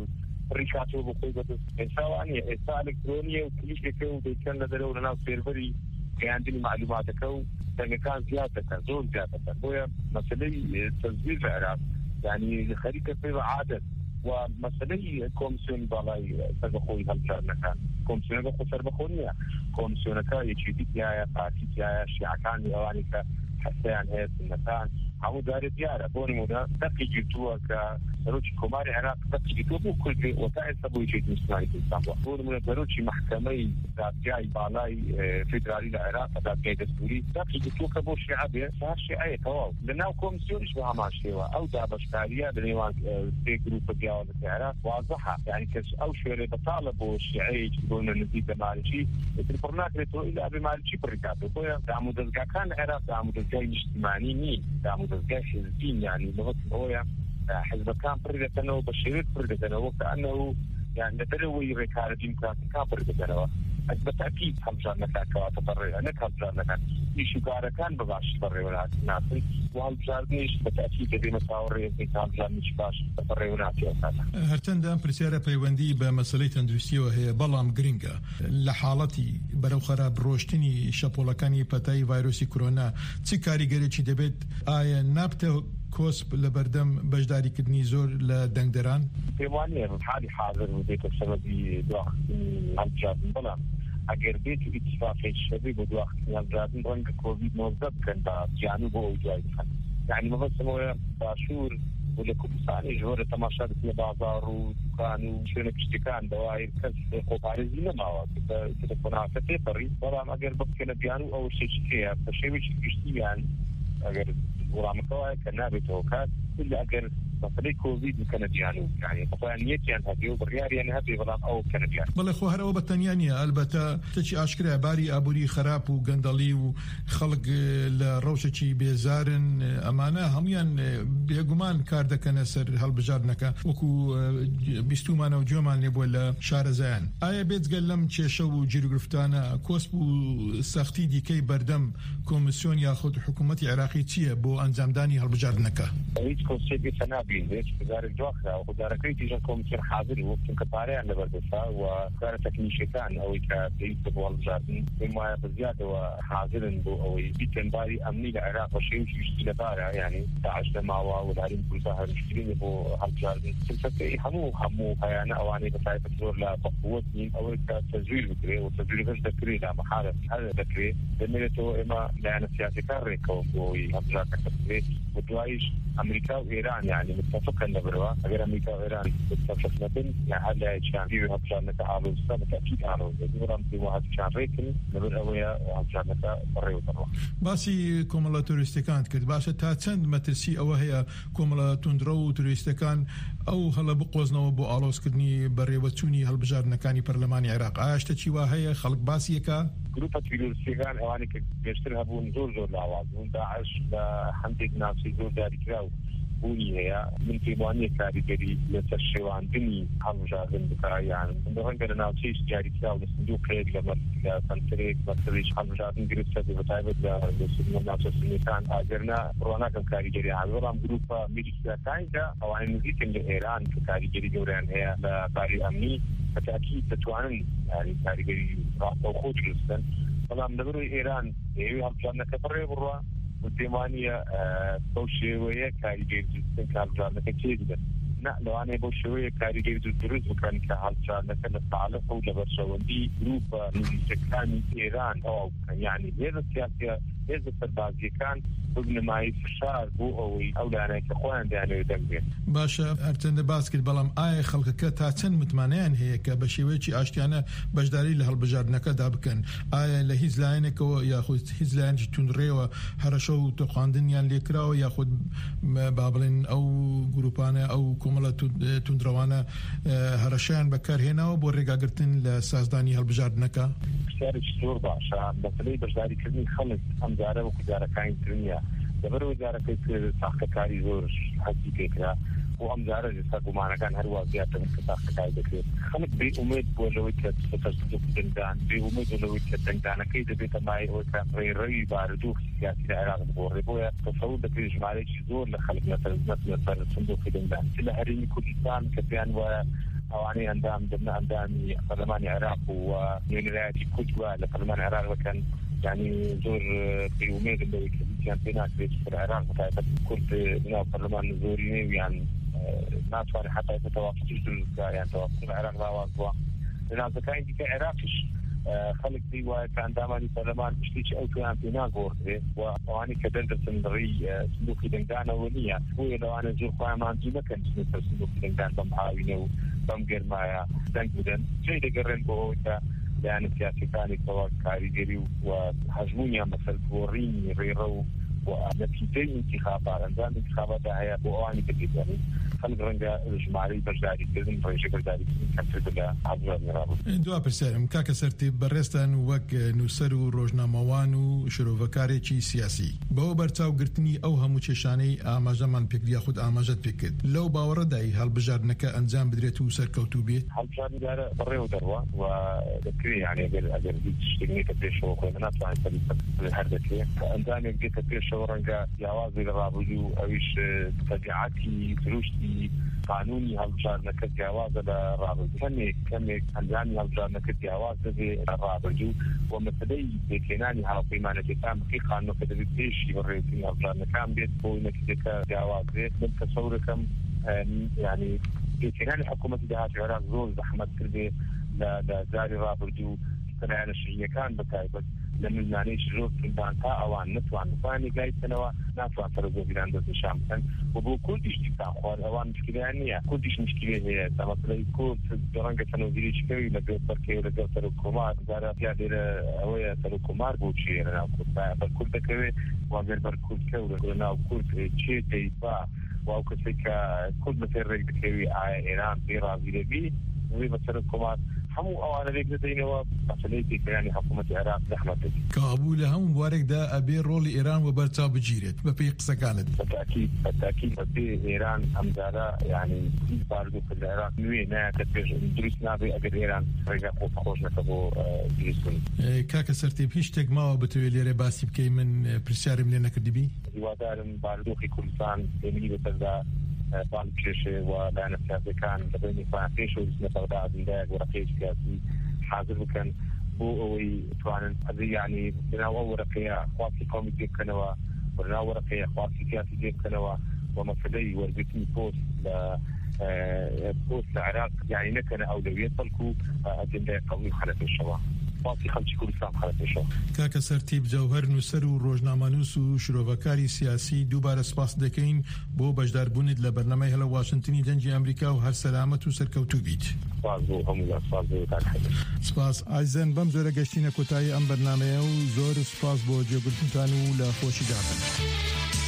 ڕیکاتۆ بخۆی بەدەست ئێساوانە ئێستا ئەلکترۆنیە و کلیشێکە و دەیکەن لە دەرەوە لەناو سێرڤەری گەیاندنی معلوماتەکە و دەنگەکان زیاد دەکەن زۆر زیاد دەکەن بۆیە مەسەلەی تەزویر لە عێراق یعنی خەریکە پێی بە عادەت و مەسەلەی کۆمسیۆنی باڵای سەربەخۆی هەڵبژاردنەکان کۆمسیۆنەکە خۆ سەربەخۆ نییە کۆمسیۆنەکە یەکێتی تایە پارتی تایە شیعەکانی ئەوانی کە حەستەیان هەیە سنەتان هەموو دارێت دیارە بۆ نمونە دەقی گرتووە کە سەرۆکی کۆماری عێراق دەقی گرتووە بۆ کوردی وەتا ئێستا بۆ یەکێتی موسڵمانی کوردستان بووە بۆ نمونە سەرۆکی مەحکەمەی دادگای باڵای فیدرالی لە عێراق دادگای دەستوری دەقی گرتووە کە بۆ شیعە بێ تا شیعەیە تەواو لەناو کۆمسیۆنیش بە هەمان شێوە ئەو دابەشکاریە لە نێوان سێ گروپە پیاوەتی عێراق واضحە یعنی کەس ئەو شوێنە بەتاڵە بۆ شیعەیەکی بۆ نزیک بە مالکی پڕ ناکرێتەوە ئیلا بێ مالکی پڕکاتەوە بۆیە دامودەستگاکان لە عێراق دامودەستگای نیشتیمانی نین دامودەستگای حزبین یعنی بەڵێت ئەوەیە حزبەکان پڕ دەکەنەوە بە شێوێت پڕ دەکەنەوە کە ئەنەو یان لە دەرەوەی ڕێکارە دیموکراتیکا پڕ دەکەنەوە بەتاکید هەڵبژاردنەکان کەواتە بەڕێوە نەک هەڵبژاردنەکان ئیشوکارەکان بەباشی بەڕێوە ناچن و هەڵبژاردنیش بەتاکید دەبێ مەساوەڕێزی هەڵبژاردنیش باش بەڕێوە ناچێتە هەرچەندە ئەم پرسیارە پەیوەندی بە مەسەلەی تەندروستیەوە هەیە بەڵام گرنگە لە حاڵەتی بەرەو خەراب ڕۆشتنی شەپۆڵەکانی پەتای ڤایرۆسی کۆرۆنا چ کاریگەرێکی دەبێت ئایا نابتە کۆسپ لە بەردەم بەشداریکردنی زۆر لە دەنگدەران پێم وانییە حالی حاضر بێتە سەبەبی دواخستنی هەڵبژاردن بەڵام ئەگەر بێت و ئیتفاقی شەبێ بۆ دواخستنی هەڵبژاردن ڕەنگە کۆڤید-19 بکەن بە جیانوو بۆ ئەو دوای بکەن یعنی مەبەستمەوەیە باشوور و لە کوردستانی زۆرە تەماشا لە بازاڕ و دوکان و شوێنە کشتەکان دەوای کەس خۆپارێزی نەماوە کە قۆناعەتە تێپەڕی بەڵام ئەگەر بکەنە بیانوو ئەو شتێکی هەیە بە شێوەیەکی گشتییان ئەگەر وڵامەکەوایە کە نابێتەوە کات ئەگەر مەسەلەی کۆڤید بکەنە بیانوو یعنی بەخۆیان نیەتیان هەبێ و بڕیاریان هەبێ بەڵام ئەو بکەنە بیان بەڵێ خۆ هەرەوە بەتەنیا نیە ئەلبەتە تەچی ئاشکرا باری ئابووری خراپ و گەندەڵی و خەڵک لە ڕەوشێکی بێزارن ئەمانە هەمویان بێگومان کار دەکەنە سەر هەڵبژاردنەکە وەکو بیستومانە و گوێمان لێ بووە لە شارەزایان ئایا بێجگەل لەم کێشە و جیرگرفتانە کۆسپ و سەختی دیکەی بەردەم کۆمیسیۆن یاخود حکوومەتی عێراقی چییە بۆ ئەنجامدانی هەڵبژاردنەکە هیچ کۆسێکی تەنابین هێچ دواخرا و خوددارەکەی دیژە کۆمیسیۆن حاضر و چونکە پارەیان لەبەردەسا و کارە تەکنیشەکان ئەوەی کە پێویستە بۆ هەڵبژاردن پێم وایە بەزیادەوە حاضرن بۆ ئەوەی بیکەن باری ئەمنی لە عێراق بە شێوەیەکی گشتی لەبارە یعنی داعش لەماوە و هەریم کوردستان هەرمشترینە بۆ هەڵبژاردن سلسەکەی هەموو پایانە ئەوانەی بەتایبەت زۆر لە بەقووەت نین ئەوەی کە تەزویر بکرێ و تەزویرەکەش دەکرێت لە مەحالە هەر دەکرێت دەمێنێتەوە ئێمە لایەنە سیاسیەکان ڕێکەوە بۆی هەڵبژاردنەکە بکرێت و دواییش ئەمریکا و ئێران یعنی متفقن لەبەرەوە ئەگەر ئەمریکا و ئێران متفق نەبن یا هەر لایەکیان بیوێ هەڵبژاردنەکە ئاڵۆزستا بەتاکید ئاڵۆزە بەڵام پێم وایە هەڵبژاردن ڕێکن لەبەر ئەوەیە هەڵبژاردنەکە بەڕێوە دەڕوا باسی کۆمەڵە توریستەکان کرد باشە تا چەند مەترسی ئەوە هەیە کۆمەڵە توندرە و توریستەکان ئەو هەڵە بقۆزنەوە بۆ ئاڵۆزکردنی بەڕێوەچوونی هەڵبژاردنەکانی پەرلەمانی عێراق ئاشتە چی وا هەیە خەڵک باسیەکە گروپە توریستەکان ئەوانی کە گەشتر هەبوون زۆر لاواز بوون داعش لە هەندێک ناوچەی زۆر دیاریکراو بوونی هەیە من پێم وانییە کاریگەری لەسەر شێواندنی هەڵبژاردن بکا یان ڕەنگە لە ناوچەیش دیاریکراو لە سندوقێک لە سنترێک مەسەلەیش هەڵبژاردن گرفتە بەتایبەت لە ناوچە سنیەکان ئاگەرنا ڕواناکەم کاریگەری هەیە بەڵام گروپە میلیشیاکانیدا ئەوانەی نزیکن لە ئێران کە کاریگەری گەوریان هەیە لە باری ئەمنی بەتاکید دەتوانن یعنی کاریگەری ڕاستەوخۆ دروستن بەڵام لەبەرەوەی ئێران دەیەوێت هەڵبژاردنەکە بەڕێ بڕوا پێمانیە بەو شێوەیە کاریگەری دروستن کە هەڵبژاردنەکە تێدبن لەوانەیە بۆ شێوەیە کاریگەری دروست بکەن کە هەڵبژاردنەکە لە تەعاڵق و لە بەرچەوەندی گروپە نووسەکانی ئێران تەواو بکەن یعنی هێزە سیاسیە هێزە سەربازیەکان بنمایی فشار بۆ ئەوەی ئەو لایەنەی کە خۆیان دەیانەوێت دەنگبێن باشە هەرچەندە باس کرد بەڵام ئایا خەڵکەکە تا چەند متمانەیان هەیە کە بە شێوەیەکی ئاشتیانە بەشداری لە هەڵبژاردنەکەدا بکەن ئایا لە هیچ لایەنێکەوە یاخود هیچ لایەنی توندڕێوە هەرەشە و تۆخواندنیان لێکراوە یاخود با بڵێن ئەو گروپانە ئەو کۆمەڵە توندڕەوانە هەرەشیان بەکارهێناوە بۆ ڕێگاگرتن لە سازدانی هەڵبژاردنەکە پرسیارێکی زۆر باشە مەسەلەی بەشداریکردنی خەڵک ئەم جارە وەکو جارەکانی تر نییە لەبەرەوەی جارەکەی ساختەکاری زۆر حەزی پێکرا و ئەم جارە ئێستا گومانەکان هەروە زیاتر کە ساختەکاری دەکرێت خەڵک بێئومێد بۆ لەوەی کە دەنگدان بێئومێد بۆ لەوەی کە دەنگدانەکەی دەبێتە مای ئەوەی کە ڕێڕەوی بارودۆخی سیاسی لە عێراق بگۆڕێ بۆیە تەسەوور دەکرێت ژمارەیەکی زۆر لە خەڵک لەسەر سندوقی دەنگدان لە هەرێمی کوردستان کە پێیان وایە ئەوانەی ئەندام دەبنە ئەندامی پەرلەمانی عێراق و نوێنەرایەتی کورد وە لە پەرلەمانی عێراق بکەن يعني زۆر پێومێدم لەوەی کە هیچیان پێ ناکرێت بەر عێراق بەتایبەت کورد ناو پەرلەمان زۆری نێویان ناتوانێت حتا تەوافقیش دروست بکات یان تەوافق عێراق ڕاواز بووە لە ناوچەکانی دیکە عێراقیش خەڵک پێی وایە کە ئەندامانی پەرلەمان شتێکی ئەو تویان پێ ناگۆڕدرێ و ئەوانەی کە دەردەچن ڕێی سندوقی دەنگدانەوە نییە بۆیە لەوانە زۆر خۆیان مانجی نەکەن سەر سندوقی دەنگدان بەم هاوینە و بەم گەرمایە دەنگ بدەن جێی دەگەڕێن بۆ ئەوەی کە لایەنە سیاسەکانی کەوا کاریگەری و هەژمونیان بەسەر گۆڕینی ڕێڕە و نەتیجەی انتخابات ئەنجام انتخاباتە هەیە بۆ ئەوانی کە دەبێت خەڵک ڕەنگە ژمارەی بەشداریکردن ڕێژەی بەشداریکردن کەمتر لە هەڵبژاردنی ڕابردوو. دوا پرسیارم کاکە سەرتیب بەڕێستان وەک نووسەر و ڕۆژنامەوان و شرۆڤەکارێکی سیاسی بەوە بەرچاوگرتنی ئەو هەموو کێشانەی ئاماژەمان پێکرد یاخود ئاماژەت پێکرد لەو باوەڕەدای هەڵبژاردنەکە ئەنجام بدرێت و سەرکەوتوو بێت هەڵبژاردنی دارە بەڕێوە دەڕوە و دەکرێت یعنی ئەگەر هیچ شتێکێکە پێشەوە خۆی ناتوانێت هەر دەکرێت ئەنجامێک دێتە پێشەوە ڕەنگە جیاوازی لە ڕابردوو ئەویش تەبیعەتی دروستی قانونی هەڵبژاردنەکە جیاوازە لە ڕابردوو کەمێک ئەنجامی هەڵبژاردنەکە جیاواز دەبێت لە ڕابردوو و مەسەلەی پێکهێنانی هاوپەیمانەتەکان بکەی قانونەکە دەبێت پێشی بەڕێوەبردننی هەڵبژاردنەکان بێت بۆی نەتیجەکە جیاواز بێت من تەسەورەکەم یعنی پێکهێنانی حکوومەتی داهاتی عێراق زۆر زەحمەت کردێ لە جاری ڕابردوو لایەنە شەیعیەکان بەتایبەت لە ملمانەی زۆر کردان تا ئەوان نتوانانی گایتنەوە ناتوان سەرۆکوەزیران دەستنیشان بکەن و بۆ کوردیش دیسان خوارد ئەوان مشکلیان نییە کوردیش مشکلێ هەیە مەسەلەی کورد ڕەنگە تەنەوزیریشکەوی لەگەڵ بەرکەوی لەگەڵ سەرۆکۆمار جارە یا لێرە ئەوەیە سەرۆکۆمار بۆ چیە لە ناو کورد بەر کورد دەکەوێت واگەر بەر کوردکەوت لە ناو کورد چێ دەیبا واو کەسێک کە کورد بەسەر ڕێک دەکەوی ئایا ئێران پێ ڕازی دەبی وی بە سەرۆکۆمار هەموو ئەوانە لێک دەدەینەوە مەسەلەی پێکهێنانی حکوومەتی عێراق زەحمەت دەبێت کابوو لە هەموو بوارێکدا ئەبێ ڕۆڵی ئێران و بەرچاو بگیرێت بە پێی قسەکانت بەتاکید بەپێ ئێران ئەمجارە یعنی هیچ باردووکە لە عێراق نوێ نایەتە پێش دروست نابێت ئەگەر ئێران ڕێگا خۆش نەکە بۆ دروستبوون. کاکە سەرتیب هیچ شتێک ماوە بتەوێت لێرە باسی بکەی من پرسیارم لێ نەکردیبی هیوادارم باردۆخی کوردستان پێمنی بەسەردا بان کێشێ و لایەنە سیاسەکان لەبەرنی پێش و دستنە بەغدا ئەزیندایە وەرەقەی سیاسی حاضر بکەن بۆ ئەوەی توانن یعنی بناو ئەو وەرەقەیە خواستی قومی جێ بکەنەوە بناو وەرەقەیە خواستی سیاسی جێ بکەنەوە و مەسەلەی وەرگرتنی پۆست لە عێراق یعنی نەکەنە ئەولەویەت بەڵکو ئەجەندای قەومی خەلەتێشەوە باسی خەڵکی کوردستان خەلەتێشەوە. کاکە سەرتیب جەوهەر نووسەر و ڕۆژنامەنووس و شرۆڤەکاری سیاسی دووبارە سپاس دەکەین بۆ بەشداربوونت لە بەرنامەی هەلە واشنگتنی دەنگی ئەمریکا و هەر سەلامەت و سەرکەوتوو بیت. سپاس ئایزەن بەم جۆرە گەشتینە کۆتایی ئەم بەرنامەیە و زۆر سپاس بۆ جێگرتنتان و لە خۆشی دابن.